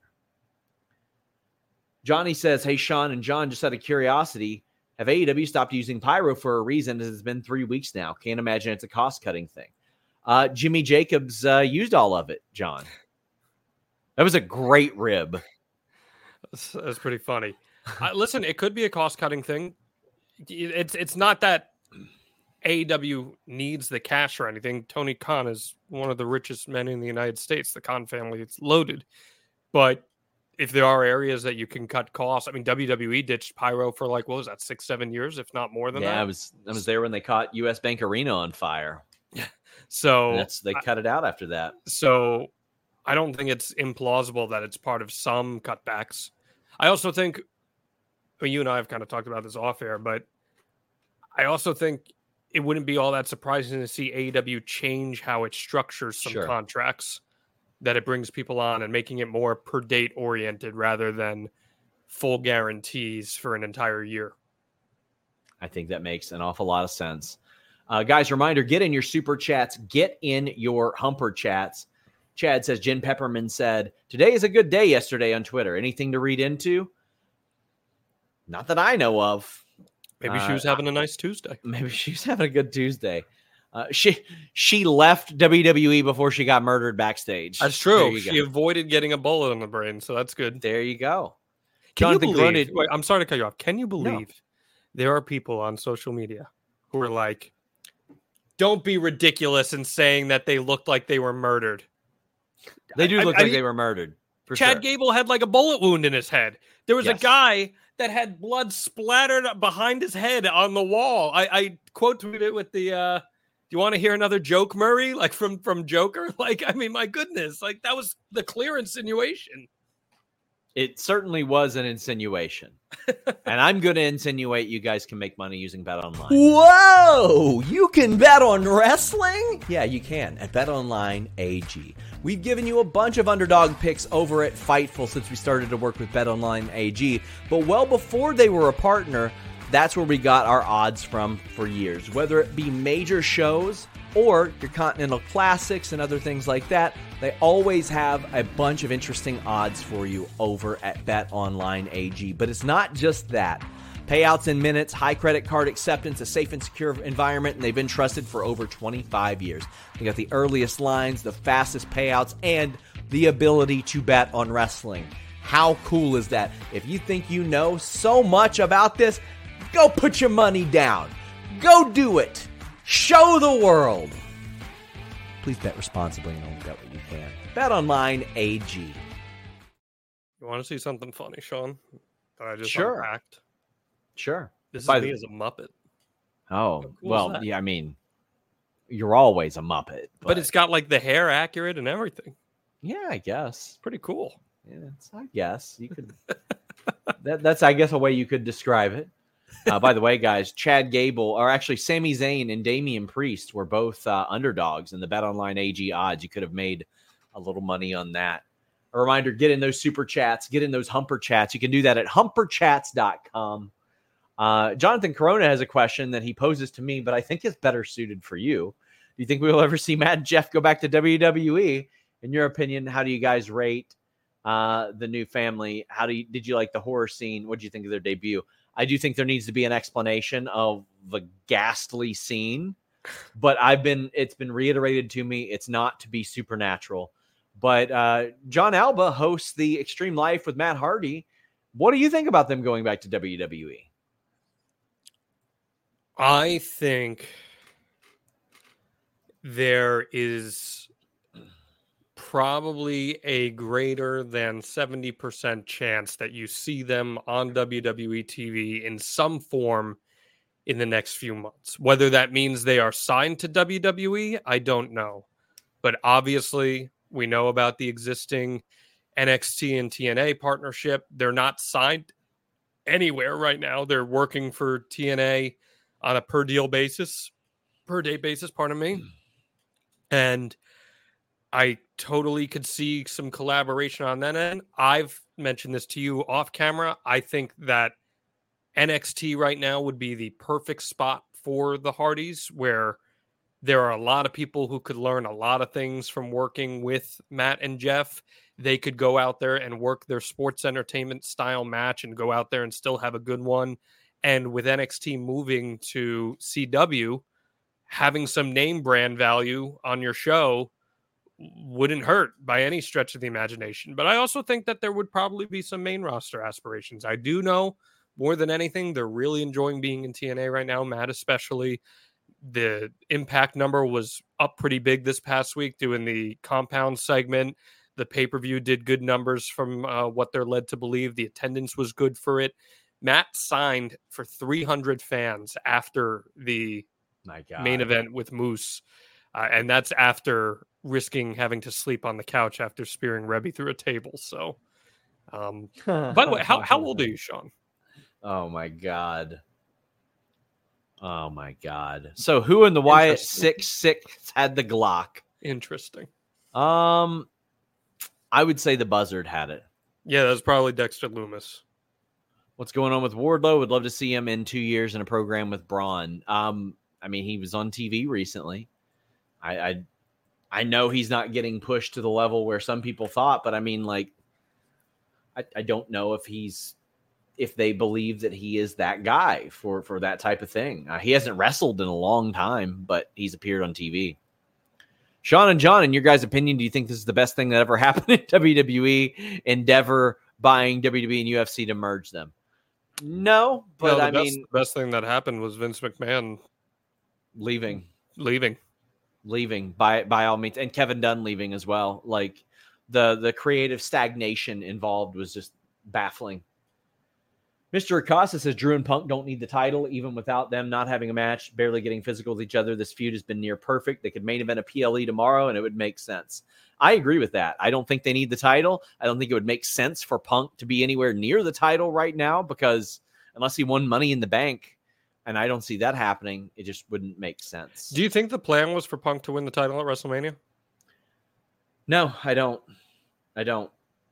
Johnny says, "Hey Sean and John, just out of curiosity, have A E W stopped using pyro for a reason? It's been three weeks now. Can't imagine it's a cost cutting thing." Uh, Jimmy Jacobs uh, used all of it. John, that was a great rib. That's, that's pretty funny. Uh, listen, it could be a cost-cutting thing. It's it's not that A E W needs the cash or anything. Tony Khan is one of the richest men in the United States. The Khan family, it's loaded. But if there are areas that you can cut costs, I mean, W W E ditched pyro for like, what was that, six, seven years, if not more than yeah, that? Yeah, I was I was there when they caught U S Bank Arena on fire. Yeah, so that's they cut it out after that. So I don't think it's implausible that it's part of some cutbacks. I also think, I mean, you and I have kind of talked about this off air, but I also think it wouldn't be all that surprising to see A E W change how it structures some Sure. contracts, that it brings people on and making it more per date oriented rather than full guarantees for an entire year. I think that makes an awful lot of sense. Uh, guys, reminder, get in your super chats. Get in your humper chats. Chad says, Jen Pepperman said, today is a good day yesterday on Twitter. Anything to read into? Not that I know of. Maybe she was uh, having a nice Tuesday. Maybe she was having a good Tuesday. Uh, she she left W W E before she got murdered backstage. That's true. She go. avoided getting a bullet in the brain, so that's good. There you go. Can Jonathan you believe? Wait, I'm sorry to cut you off. Can you believe no. there are people on social media who are like, don't be ridiculous in saying that they looked like they were murdered. They do look I, I, like I, they were murdered. For Chad sure. Gable had like a bullet wound in his head. There was yes. a guy that had blood splattered behind his head on the wall. I, I quote tweeted it with the, uh, do you want to hear another joke, Murray? Like from, from Joker? Like, I mean, my goodness, like that was the clear insinuation. It certainly was an insinuation. And I'm going to insinuate you guys can make money using BetOnline. Whoa! You can bet on wrestling? Yeah, you can at BetOnline A G. We've given you a bunch of underdog picks over at Fightful since we started to work with BetOnline A G. But well before they were a partner, that's where we got our odds from for years. Whether it be major shows or your Continental Classics and other things like that, they always have a bunch of interesting odds for you over at BetOnline A G. But it's not just that. Payouts in minutes, high credit card acceptance, a safe and secure environment, and they've been trusted for over twenty-five years. They got the earliest lines, the fastest payouts, and the ability to bet on wrestling. How cool is that? If you think you know so much about this, go put your money down. Go do it. Show the world. Please bet responsibly and only bet what you can. BetOnline A G. You want to see something funny, Sean? That I just sure. unpacked? Sure. This By is me the... as a Muppet. Oh, cool well, yeah, I mean, you're always a Muppet. But... but it's got like the hair accurate and everything. Yeah, I guess. Pretty cool. Yeah, it's, I guess. You could. that, that's, I guess, a way you could describe it. Uh, by the way, guys, Chad Gable, or actually Sami Zayn and Damian Priest were both uh, underdogs in the BetOnline A G odds. You could have made a little money on that. A reminder, get in those super chats, get in those humper chats. You can do that at humper chats dot com. Uh, Jonathan Corona has a question that he poses to me, but I think it's better suited for you. Do you think we will ever see Matt and Jeff go back to W W E? In your opinion, how do you guys rate uh, the new family? How do you, did you like the horror scene? What did you think of their debut? I do think there needs to be an explanation of the ghastly scene, but I've been, it's been reiterated to me. It's not to be supernatural, but uh, John Alba hosts the Extreme Life with Matt Hardy. What do you think about them going back to W W E? I think there is probably a greater than seventy percent chance that you see them on W W E T V in some form in the next few months. Whether that means they are signed to W W E, I don't know. But obviously, we know about the existing N X T and T N A partnership. They're not signed anywhere right now. They're working for T N A on a per deal basis, per day basis, pardon me. And I totally could see some collaboration on that end. I've mentioned this to you off camera. I think that N X T right now would be the perfect spot for the Hardys, where there are a lot of people who could learn a lot of things from working with Matt and Jeff. They could go out there and work their sports entertainment style match and go out there and still have a good one. And with N X T moving to C W, having some name brand value on your show wouldn't hurt by any stretch of the imagination. But I also think that there would probably be some main roster aspirations. I do know more than anything, they're really enjoying being in T N A right now, Matt especially. The Impact number was up pretty big this past week doing the compound segment. The pay-per-view did good numbers from uh, what they're led to believe. The attendance was good for it. Matt signed for three hundred fans after the My God. main event with Moose. Uh, and that's after risking having to sleep on the couch after spearing Rebby through a table. So, um, by the way, how, how old are you, Sean? Oh, my God. Oh, my God. So who in the Wyatt six six had the Glock? Interesting. Um, I would say the Buzzard had it. Yeah, that's probably Dexter Loomis. What's going on with Wardlow? Would love to see him in two years in a program with Braun. Um, I mean, he was on T V recently. I, I, I know he's not getting pushed to the level where some people thought, but I mean, like, I, I don't know if he's, if they believe that he is that guy for, for that type of thing. Uh, he hasn't wrestled in a long time, but he's appeared on T V. Sean and John, in your guys' opinion, do you think this is the best thing that ever happened in W W E? Endeavor buying W W E and U F C to merge them? No, but no, the I best, mean, the best thing that happened was Vince McMahon leaving, leaving, leaving by by all means, and Kevin Dunn leaving as well. Like the the creative stagnation involved was just baffling. Mister Acosta says Drew and Punk don't need the title, even without them not having a match, barely getting physical with each other. This feud has been near perfect. They could main event a P L E tomorrow, and it would make sense. I agree with that. I don't think they need the title. I don't think it would make sense for Punk to be anywhere near the title right now, because unless he won Money in the Bank, and I don't see that happening, it just wouldn't make sense. Do you think the plan was for Punk to win the title at WrestleMania? No, I don't. I don't.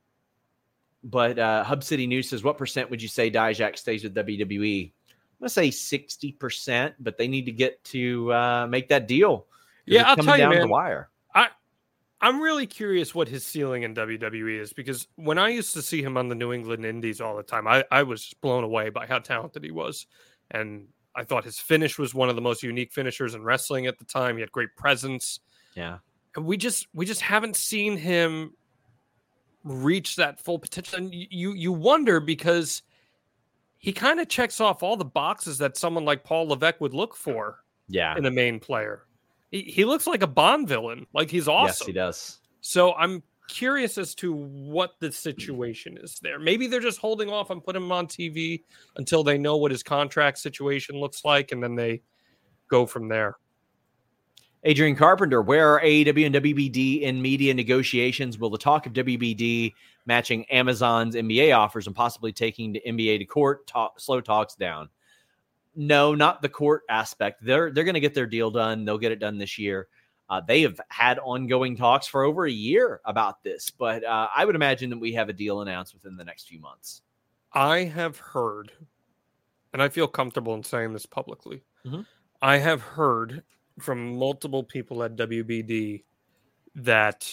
But uh, Hub City News says, what percent would you say Dijak stays with W W E? I'm going to say sixty percent, but they need to get to uh, make that deal. Yeah, I'll tell you, down man, the wire. I, I'm really curious what his ceiling in W W E is, because when I used to see him on the New England Indies all the time, I, I was just blown away by how talented he was. And I thought his finish was one of the most unique finishers in wrestling at the time. He had great presence. Yeah. And we just we just haven't seen him reach that full potential. And you you wonder, because he kind of checks off all the boxes that someone like Paul Levesque would look for Yeah. in a main player. He, he looks like a Bond villain. Like, he's awesome. Yes, he does. So I'm curious as to what the situation is there. Maybe they're just holding off on putting him on T V until they know what his contract situation looks like, and then they go from there. Adrian Carpenter, where are A E W and W B D in media negotiations? Will the talk of W B D matching Amazon's N B A offers and possibly taking the N B A to court talk, slow talks down? No, not the court aspect. They're they're going to get their deal done. They'll get it done this year. Uh, they have had ongoing talks for over a year about this, but uh, I would imagine that we have a deal announced within the next few months. I have heard, and I feel comfortable in saying this publicly, Mm-hmm. I have heard from multiple people at W B D that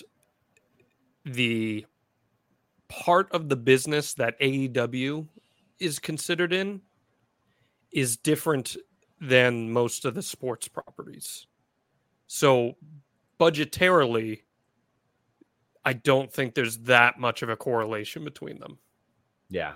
the part of the business that A E W is considered in is different than most of the sports properties. So budgetarily, I don't think there's that much of a correlation between them. Yeah.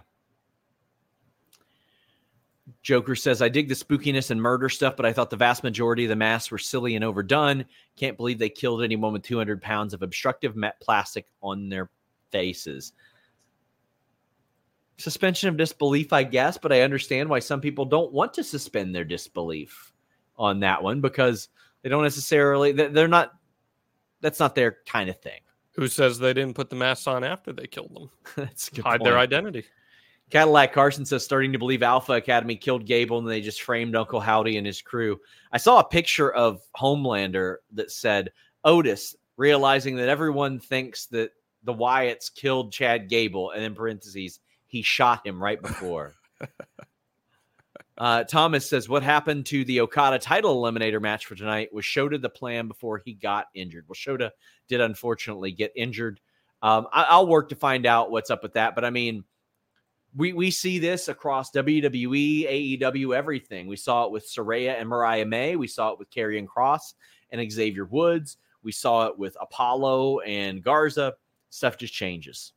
Joker says, I dig the spookiness and murder stuff, but I thought the vast majority of the masks were silly and overdone. Can't believe they killed anyone with two hundred pounds of obstructive met plastic on their faces. Suspension of disbelief, I guess, but I understand why some people don't want to suspend their disbelief on that one, because they don't necessarily, they're not, that's not their kind of thing. Who says they didn't put the masks on after they killed them? That's a good Hide point. their identity. Cadillac Carson says, starting to believe Alpha Academy killed Gable and they just framed Uncle Howdy and his crew. I saw a picture of Homelander that said, Otis, realizing that everyone thinks that the Wyatts killed Chad Gable, and in parentheses, he shot him right before. Uh, Thomas says, what happened to the Okada title eliminator match for tonight? Was Shota the plan before he got injured? Well, Shota did unfortunately get injured. Um, I, I'll work to find out what's up with that. But I mean, we we see this across W W E, A E W, everything. We saw it with Saraya and Mariah May. We saw it with Karrion Kross and Xavier Woods. We saw it with Apollo and Garza. Stuff just changes.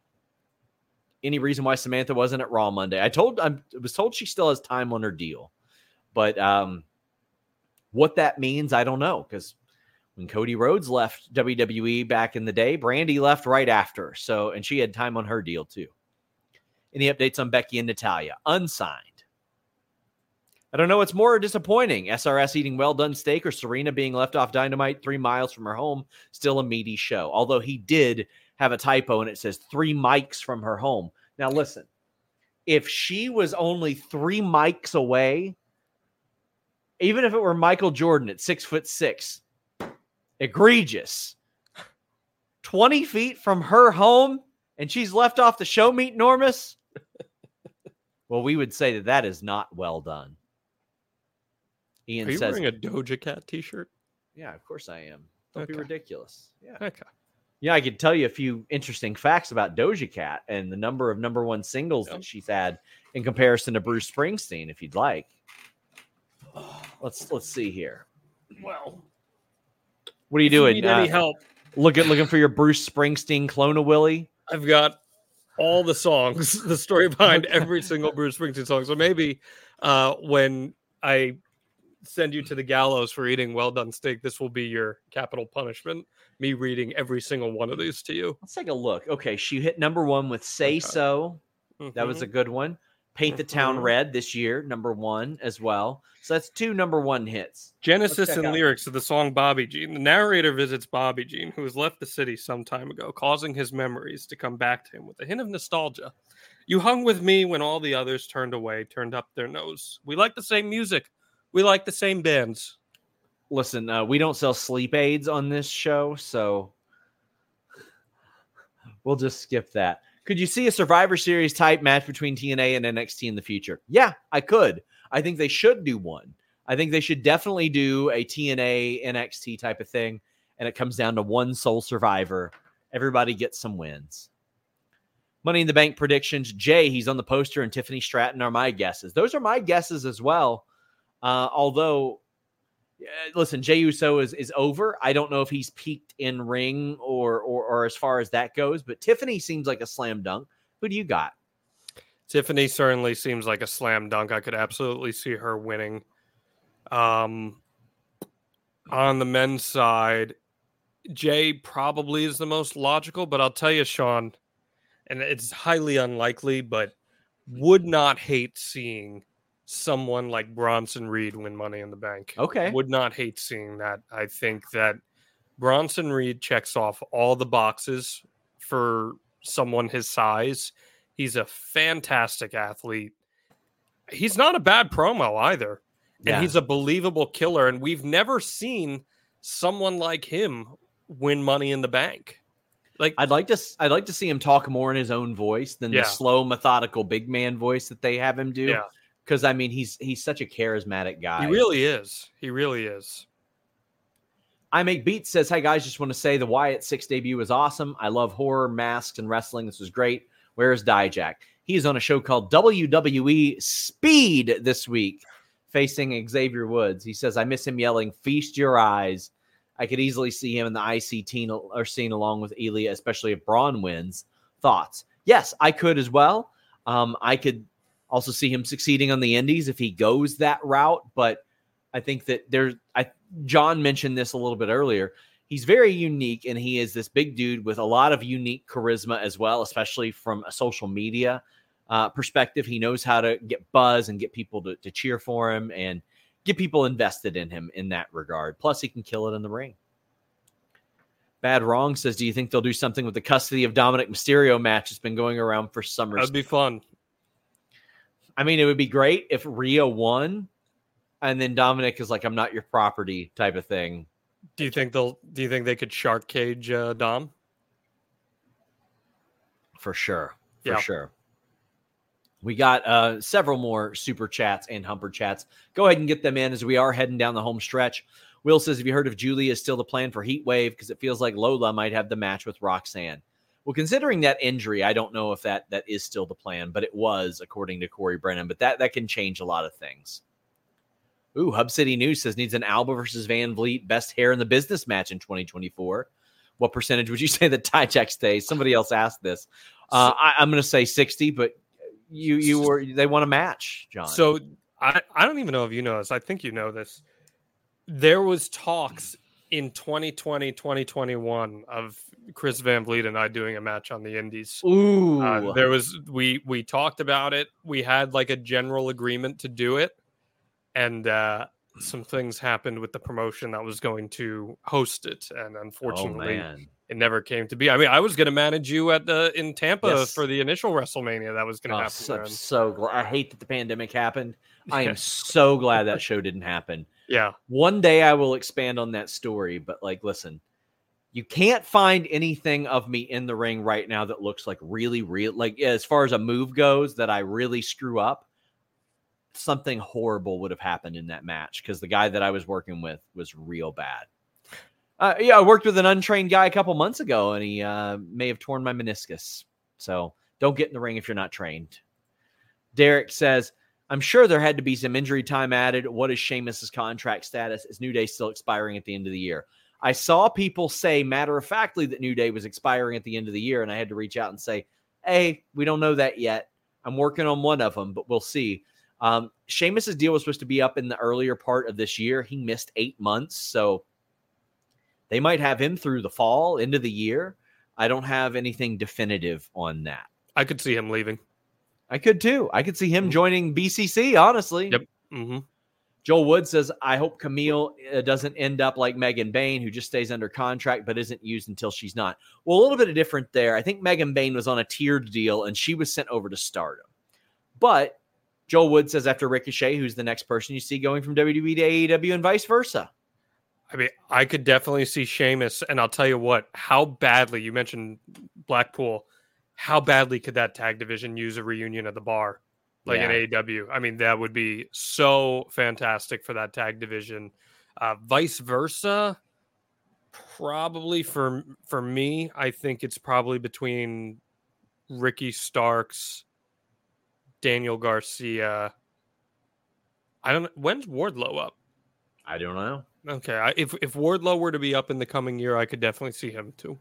Any reason why Samantha wasn't at Raw Monday? I told I was told she still has time on her deal, but um, what that means, I don't know. Because when Cody Rhodes left W W E back in the day, Brandy left right after. So, and she had time on her deal too. Any updates on Becky and Natalya? Unsigned. I don't know what's more disappointing. S R S eating well-done steak or Serena being left off Dynamite three miles from her home. Still a meaty show. Although he did have a typo and it says three mics from her home. Now listen, if she was only three mics away, even if it were Michael Jordan at six foot six, egregious. twenty feet from her home and she's left off the show meet Normus. Well, we would say that that is not well done. Ian Are you says, wearing a Doja Cat t-shirt? yeah, of course I am. Don't Okay. be ridiculous. Yeah. Okay. Yeah, I could tell you a few interesting facts about Doja Cat and the number of number one singles Yep. that she's had in comparison to Bruce Springsteen, if you'd like. Let's let's see here. Well, What are you if you doing? need any Uh, help, looking looking for your Bruce Springsteen clone of Willie? I've got all the songs, the story behind every single Bruce Springsteen song. So maybe uh, when I send you to the gallows for eating well-done steak, this will be your capital punishment, me reading every single one of these to you. Let's take a look. Okay, she hit number one with Say Okay. So. That was Mhm. a good one. Paint the Town Mhm. Red this year, number one as well. So that's two number one hits. Genesis check and out- lyrics of the song Bobby Jean. The narrator visits Bobby Jean, who has left the city some time ago, causing his memories to come back to him with a hint of nostalgia. You hung with me when all the others turned away, turned up their nose. We like the same music. We like the same bands. Listen, uh, we don't sell sleep aids on this show, so we'll just skip that. Could you see a Survivor Series type match between T N A and N X T in the future? Yeah, I could. I think they should do one. I think they should definitely do a T N A N X T type of thing, and it comes down to one sole survivor. Everybody gets some wins. Money in the Bank predictions. Jay, he's on the poster, and Tiffany Stratton are my guesses. Those are my guesses as well. Uh, although, uh, listen, Jey Uso is, is over. I don't know if he's peaked in ring or, or or as far as that goes, but Tiffany seems like a slam dunk. Who do you got? Tiffany certainly seems like a slam dunk. I could absolutely see her winning. Um, on the men's side, Jay probably is the most logical, but I'll tell you, Sean, and it's highly unlikely, but would not hate seeing someone like Bronson Reed win Money in the Bank. Okay. Would not hate seeing that. I think that Bronson Reed checks off all the boxes for someone his size. He's a fantastic athlete. He's not a bad promo either. And Yeah. he's a believable killer. And we've never seen someone like him win Money in the Bank. Like, I'd like to I'd like to see him talk more in his own voice than Yeah. the slow, methodical big man voice that they have him do. yeah, Because I mean, he's he's such a charismatic guy. he really is. He really is. I Make Beats says, "Hi guys, just want to say the Wyatt Six debut was awesome. I love horror, masks, and wrestling. This was great. Where is Dijak? He is on a show called W W E Speed this week, facing Xavier Woods. He says, I miss him yelling, 'Feast your eyes.' I could easily see him in the I C team or scene along with Elia, especially if Braun wins. Thoughts? Yes, I could as well. Um, I could also see him succeeding on the Indies if he goes that route, but I think that there's I John mentioned this a little bit earlier. He's very unique, and he is this big dude with a lot of unique charisma as well, especially from a social media uh, perspective. He knows how to get buzz and get people to, to cheer for him and get people invested in him in that regard. Plus, he can kill it in the ring. Bad Wrong says, do you think they'll do something with the custody of Dominic Mysterio match that's been going around for summers? That'd be fun. I mean, it would be great if Rhea won and then Dominic is like, I'm not your property type of thing. Do you think they'll? Do you think they could shark cage uh, Dom? For sure. For Yeah. sure. We got uh, several more super chats and humper chats. Go ahead and get them in as we are heading down the home stretch. Will says, have you heard if Julia is still the plan for Heat Wave? Because it feels like Lola might have the match with Roxanne. Well, considering that injury, I don't know if that that is still the plan, but it was, according to Corey Brennan. But that, that can change a lot of things. Ooh, Hub City News says, needs an Alba versus Van Vliet best hair in the business match in twenty twenty-four. What percentage would you say that Tycheck stays? Somebody else asked this. Uh, so, I, I'm going to say sixty, but you you were they want a match, John. So I, I don't even know if you know this. I think you know this. There was talks in twenty twenty, twenty twenty-one of Chris Van Vliet and I doing a match on the Indies. Ooh. Uh, there was we we talked about it. We had like a general agreement to do it. And uh, some things happened with the promotion that was going to host it, and unfortunately, oh, it never came to be. I mean, I was going to manage you at the in Tampa yes. for the initial WrestleMania that was going to oh, happen. So, then. so glad. I hate that the pandemic happened. I am so glad that show didn't happen. Yeah, one day I will expand on that story. But like, listen, you can't find anything of me in the ring right now that looks like really, real. Like as far as a move goes, that I really screw up. Something horrible would have happened in that match because the guy that I was working with was real bad. Uh, yeah, I worked with an untrained guy a couple months ago, and he uh, may have torn my meniscus. So don't get in the ring if you're not trained. Derek says, I'm sure there had to be some injury time added. What is Sheamus's contract status? Is New Day still expiring at the end of the year? I saw people say matter-of-factly that New Day was expiring at the end of the year, and I had to reach out and say, hey, we don't know that yet. I'm working on one of them, but we'll see. Um, Sheamus's deal was supposed to be up in the earlier part of this year. He missed eight months, so they might have him through the fall, into the year. I don't have anything definitive on that. I could see him leaving. I could too. I could see him mm-hmm. joining B C C, honestly. Yep. Mm-hmm. Joel Wood says, I hope Camille uh, doesn't end up like Megan Bain, who just stays under contract but isn't used until she's not. Well, a little bit of different there. I think Megan Bain was on a tiered deal, and she was sent over to Stardom. But Joel Wood says after Ricochet, who's the next person you see going from W W E to A E W and vice versa. I mean, I could definitely see Sheamus, and I'll tell you what, how badly, you mentioned Blackpool, how badly could that tag division use a reunion at the bar, like yeah. in A E W? I mean, that would be so fantastic for that tag division. Uh, vice versa, probably for, for me, I think it's probably between Ricky Starks, Daniel Garcia. I don't know. When's Wardlow up? I don't know. Okay. I, if, if Wardlow were to be up in the coming year, I could definitely see him too.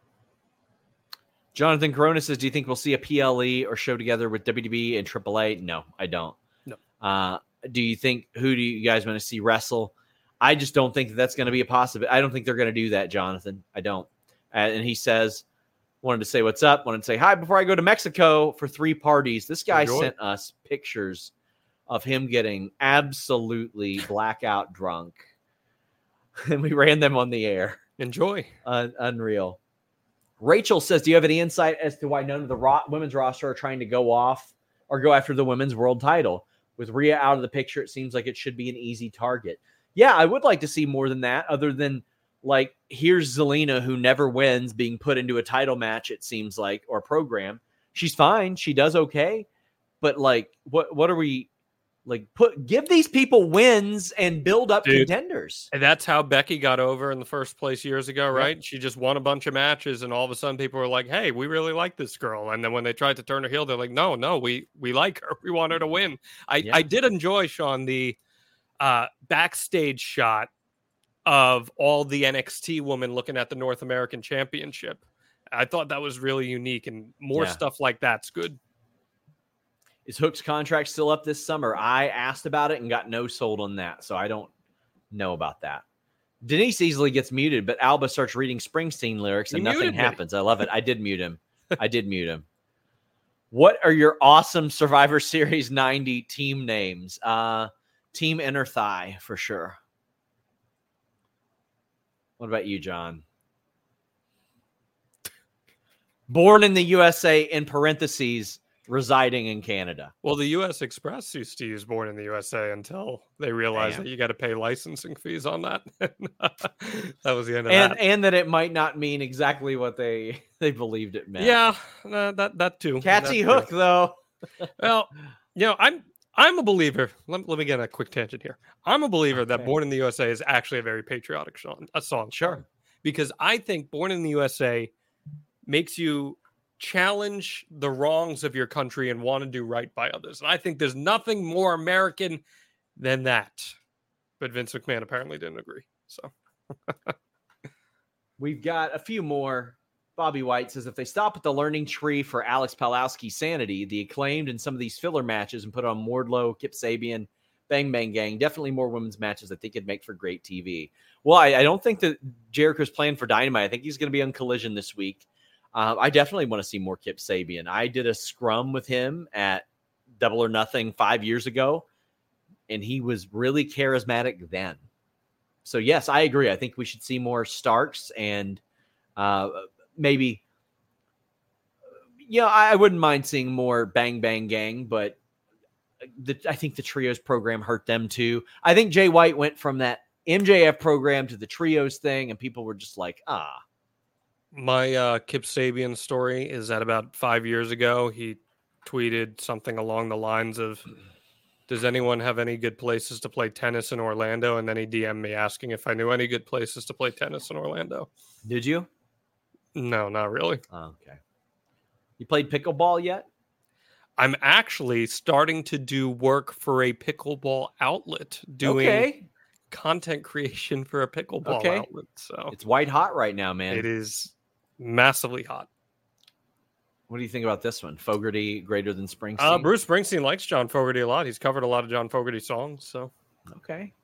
Jonathan Corona says, do you think we'll see a P L E or show together with W W E and triple A? No, I don't. No. Uh, do you think, who do you guys want to see wrestle? I just don't think that that's going to be a possibility. I don't think they're going to do that, Jonathan. I don't. Uh, and he says, wanted to say what's up, wanted to say hi before I go to Mexico for three parties. This guy Enjoy. sent us pictures of him getting absolutely blackout drunk. And we ran them on the air. Enjoy. Uh, unreal. Rachel says, do you have any insight as to why none of the ro- women's roster are trying to go off or go after the women's world title? With Rhea out of the picture, it seems like it should be an easy target. Yeah, I would like to see more than that, other than like, here's Zelina, who never wins, being put into a title match, it seems like, or program. She's fine. She does okay. But, like, what what are we, like, put give these people wins and build up Dude, contenders. And that's how Becky got over in the first place years ago, right? Yep. She just won a bunch of matches, and all of a sudden people were like, hey, we really like this girl. And then when they tried to turn her heel, they're like, no, no, we we like her. We want her to win. I, yep. I did enjoy, Sean, the uh, backstage shot of all the N X T women looking at the North American Championship. I thought that was really unique, and more yeah. stuff like that's good. Is Hook's contract still up this summer? I asked about it and got no sold on that, so I don't know about that. Denise easily gets muted, but Alba starts reading Springsteen lyrics and you nothing muted happens. Me. I love it. I did mute him. I did mute him. What are your awesome Survivor Series ninety team names? Uh, Team Inner Thigh, for sure. What about you, John? Born in the U S A, in parentheses, residing in Canada. Well, the U S Express used to use Born in the U S A until they realized Damn. that you got to pay licensing fees on that. That was the end of and, that. And that it might not mean exactly what they, they believed it meant. Yeah, uh, that that too. Catchy that hook, too. though. Well, You know, I'm I'm a believer. Let, let me get a quick tangent here. I'm a believer Okay. that "Born in the U S A" is actually a very patriotic song. A song, Sure. because I think "Born in the U S A" makes you challenge the wrongs of your country and want to do right by others. And I think there's nothing more American than that. But Vince McMahon apparently didn't agree. So we've got a few more. Bobby White says, if they stop at the learning tree for Alex Palowski's sanity, the Acclaimed in some of these filler matches and put on Wardlow, Kip Sabian, Bang Bang Gang, definitely more women's matches I think it'd make for great T V. Well, I, I don't think that Jericho's playing for Dynamite. I think he's going to be on Collision this week. Uh, I definitely want to see more Kip Sabian. I did a scrum with him at Double or Nothing five years ago, and he was really charismatic then. So, yes, I agree. I think we should see more Starks and uh, maybe, you know, I, I wouldn't mind seeing more Bang Bang Gang, but the, I think the Trios program hurt them too. I think Jay White went from that M J F program to the Trios thing, and people were just like, ah. My uh, Kip Sabian story is that about five years ago, he tweeted something along the lines of, does anyone have any good places to play tennis in Orlando? And then he D M'd me asking if I knew any good places to play tennis in Orlando. Did you? No, not really. Oh, okay. You played pickleball yet? I'm actually starting to do work for a pickleball outlet, doing okay. content creation for a pickleball okay. outlet. So it's white hot right now, man. It is massively hot. What do you think about this one? Fogerty greater than Springsteen? Uh, Bruce Springsteen likes John Fogerty a lot. He's covered a lot of John Fogerty songs. So, okay.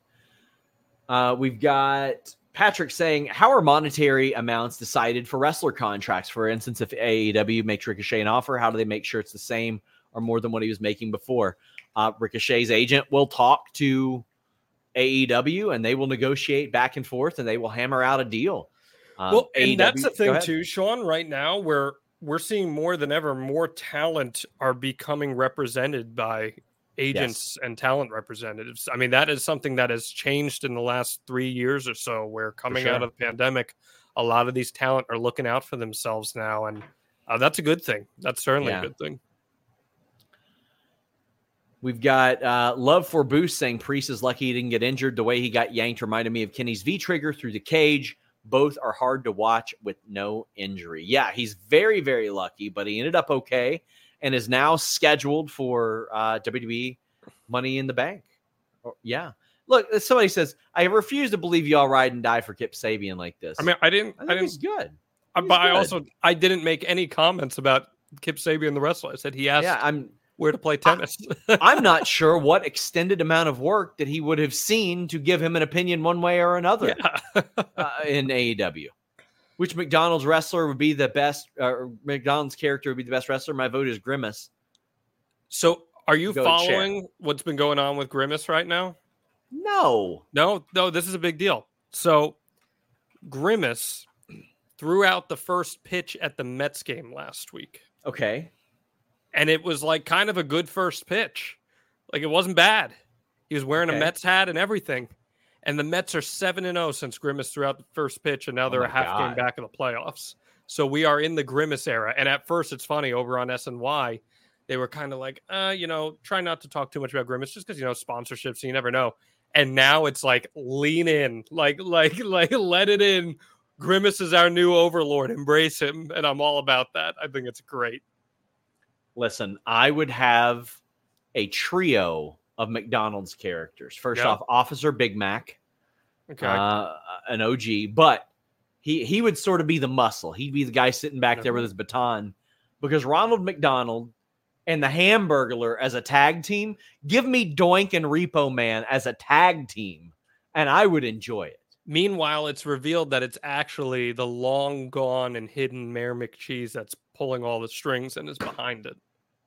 Uh, we've got Patrick saying, how are monetary amounts decided for wrestler contracts? For instance, if A E W makes Ricochet an offer, how do they make sure it's the same or more than what he was making before? Uh, Ricochet's agent will talk to A E W and they will negotiate back and forth and they will hammer out a deal. Um, well, and A E W, that's the thing too, Sean, right now where we're seeing more than ever, more talent are becoming represented by agents yes. and talent representatives. I mean, that is something that has changed in the last three years or so, where coming sure. out of the pandemic, a lot of these talent are looking out for themselves now. And uh, that's a good thing. That's certainly yeah. a good thing. We've got uh, Love for Boost saying Priest is lucky he didn't get injured. The way he got yanked reminded me of Kenny's V-trigger through the cage. Both are hard to watch with no injury. Yeah, he's very, very lucky, but he ended up okay and is now scheduled for uh, W W E Money in the Bank. Or, yeah. Look, somebody says, I refuse to believe you all ride and die for Kip Sabian like this. I mean, I didn't. I think I didn't, he's good. He's but good. I also, I didn't make any comments about Kip Sabian, the wrestler. I said he asked yeah, I'm, where to play tennis. I, I'm not sure what extended amount of work that he would have seen to give him an opinion one way or another yeah. uh, in A E W. Which McDonald's wrestler would be the best, or McDonald's character would be the best wrestler? My vote is Grimace. So are you Go following what's been going on with Grimace right now? No. No, no, this is a big deal. So Grimace threw out the first pitch at the Mets game last week. Okay. And it was like kind of a good first pitch. Like it wasn't bad. He was wearing okay. a Mets hat and everything. And the Mets are seven and oh since Grimace threw out the first pitch, and now they're oh a half God. game back in the playoffs. So we are in the Grimace era. And at first, it's funny, over on S N Y, they were kind of like, uh, you know, try not to talk too much about Grimace just because, you know, sponsorships, you never know. And now it's like, lean in, like, like, like, let it in. Grimace is our new overlord. Embrace him. And I'm all about that. I think it's great. Listen, I would have a trio of McDonald's characters. First yeah. off, Officer Big Mac, okay, uh, an O G, but he he would sort of be the muscle. He'd be the guy sitting back mm-hmm. there with his baton, because Ronald McDonald and the Hamburglar as a tag team, give me Doink and Repo Man as a tag team, and I would enjoy it. Meanwhile, it's revealed that it's actually the long gone and hidden Mayor McCheese that's pulling all the strings and is behind it.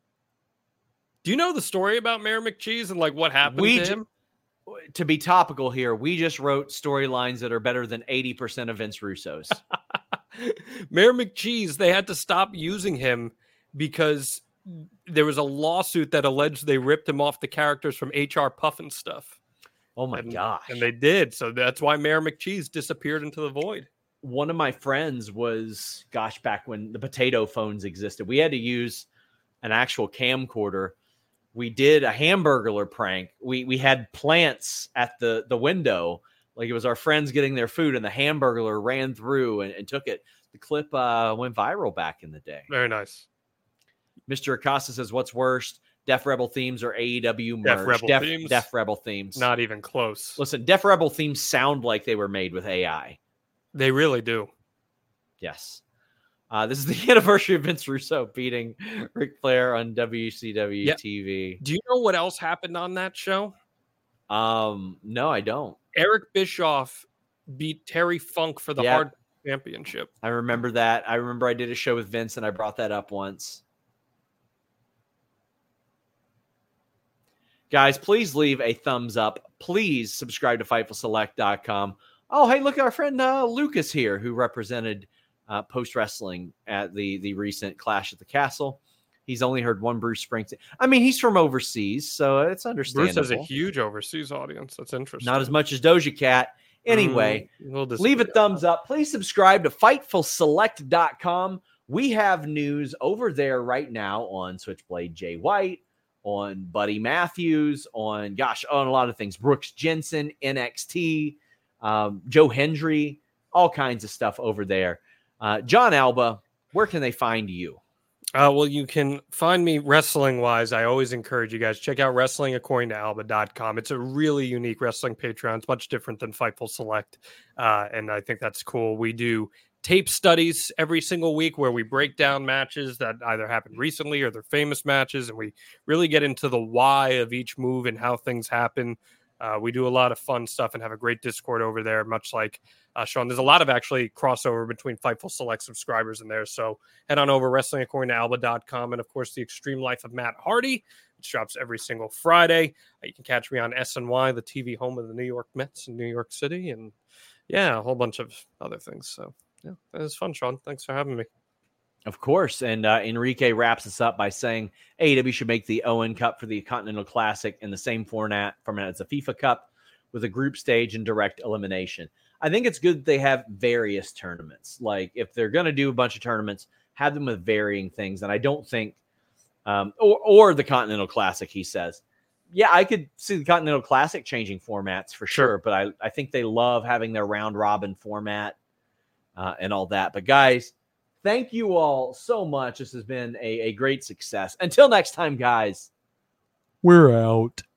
Do you know the story about Mayor McCheese and like what happened we to j- him? To be topical here, we just wrote storylines that are better than eighty percent of Vince Russo's. Mayor McCheese, they had to stop using him because there was a lawsuit that alleged they ripped him off the characters from H R Puffin stuff. Oh my and, gosh. And they did. So that's why Mayor McCheese disappeared into the void. One of my friends was, gosh, back when the potato phones existed, we had to use an actual camcorder. we did a Hamburglar prank. We we had plants at the, the window. Like it was our friends getting their food, and the Hamburglar ran through and, and took it. The clip uh, went viral back in the day. Very nice. Mister Acosta says, what's worst, Def Rebel themes or A E W merch? Def Rebel Def, themes? Def Rebel themes. Not even close. Listen, Def Rebel themes sound like they were made with A I. They really do. Yes. Uh, this is the anniversary of Vince Russo beating Ric Flair on W C W Yep. T V. Do you know what else happened on that show? Um, no, I don't. Eric Bischoff beat Terry Funk for the Yeah. Hard Championship. I remember that. I remember I did a show with Vince and I brought that up once. Guys, please leave a thumbs up. Please subscribe to Fightful Select dot com. Oh, hey, look at our friend uh, Lucas here, who represented uh, Post Wrestling at the, the recent Clash at the Castle. He's only heard one Bruce Springsteen. I mean, he's from overseas, so it's understandable. Bruce has a huge overseas audience. That's interesting. Not as much as Doja Cat. Anyway, Mm, we'll leave a disagree on thumbs that. up. Please subscribe to Fightful Select dot com. We have news over there right now on Switchblade Jay White, on Buddy Matthews, on, gosh, on a lot of things. Brooks Jensen, N X T, um, Joe Hendry, all kinds of stuff over there. Uh, John Alba, where can they find you? Uh, well, you can find me wrestling wise. I always encourage you guys check out wrestling according to alba dot com. It's a really unique wrestling Patreon. It's much different than Fightful Select. Uh, and I think that's cool. We do tape studies every single week where we break down matches that either happened recently or they're famous matches. And we really get into the why of each move and how things happen. Uh, we do a lot of fun stuff and have a great Discord over there, much like uh, Sean. There's a lot of actually crossover between Fightful Select subscribers in there. So head on over wrestling according to alba dot com. And of course, the Extreme Life of Matt Hardy, which drops every single Friday. Uh, you can catch me on S N Y, the T V home of the New York Mets in New York City. And yeah, a whole bunch of other things. So yeah, it was fun, Sean. Thanks for having me. Of course. And uh, Enrique wraps us up by saying A E W should make the Owen Cup for the Continental Classic in the same format, format as a FIFA Cup with a group stage and direct elimination. I think it's good that they have various tournaments. Like if they're going to do a bunch of tournaments, have them with varying things. And I don't think, um, or, or the Continental Classic, he says. Yeah, I could see the Continental Classic changing formats for sure, Sure. but I, I think they love having their round robin format uh, and all that. But guys, thank you all so much. This has been a, a great success. Until next time, guys, we're out.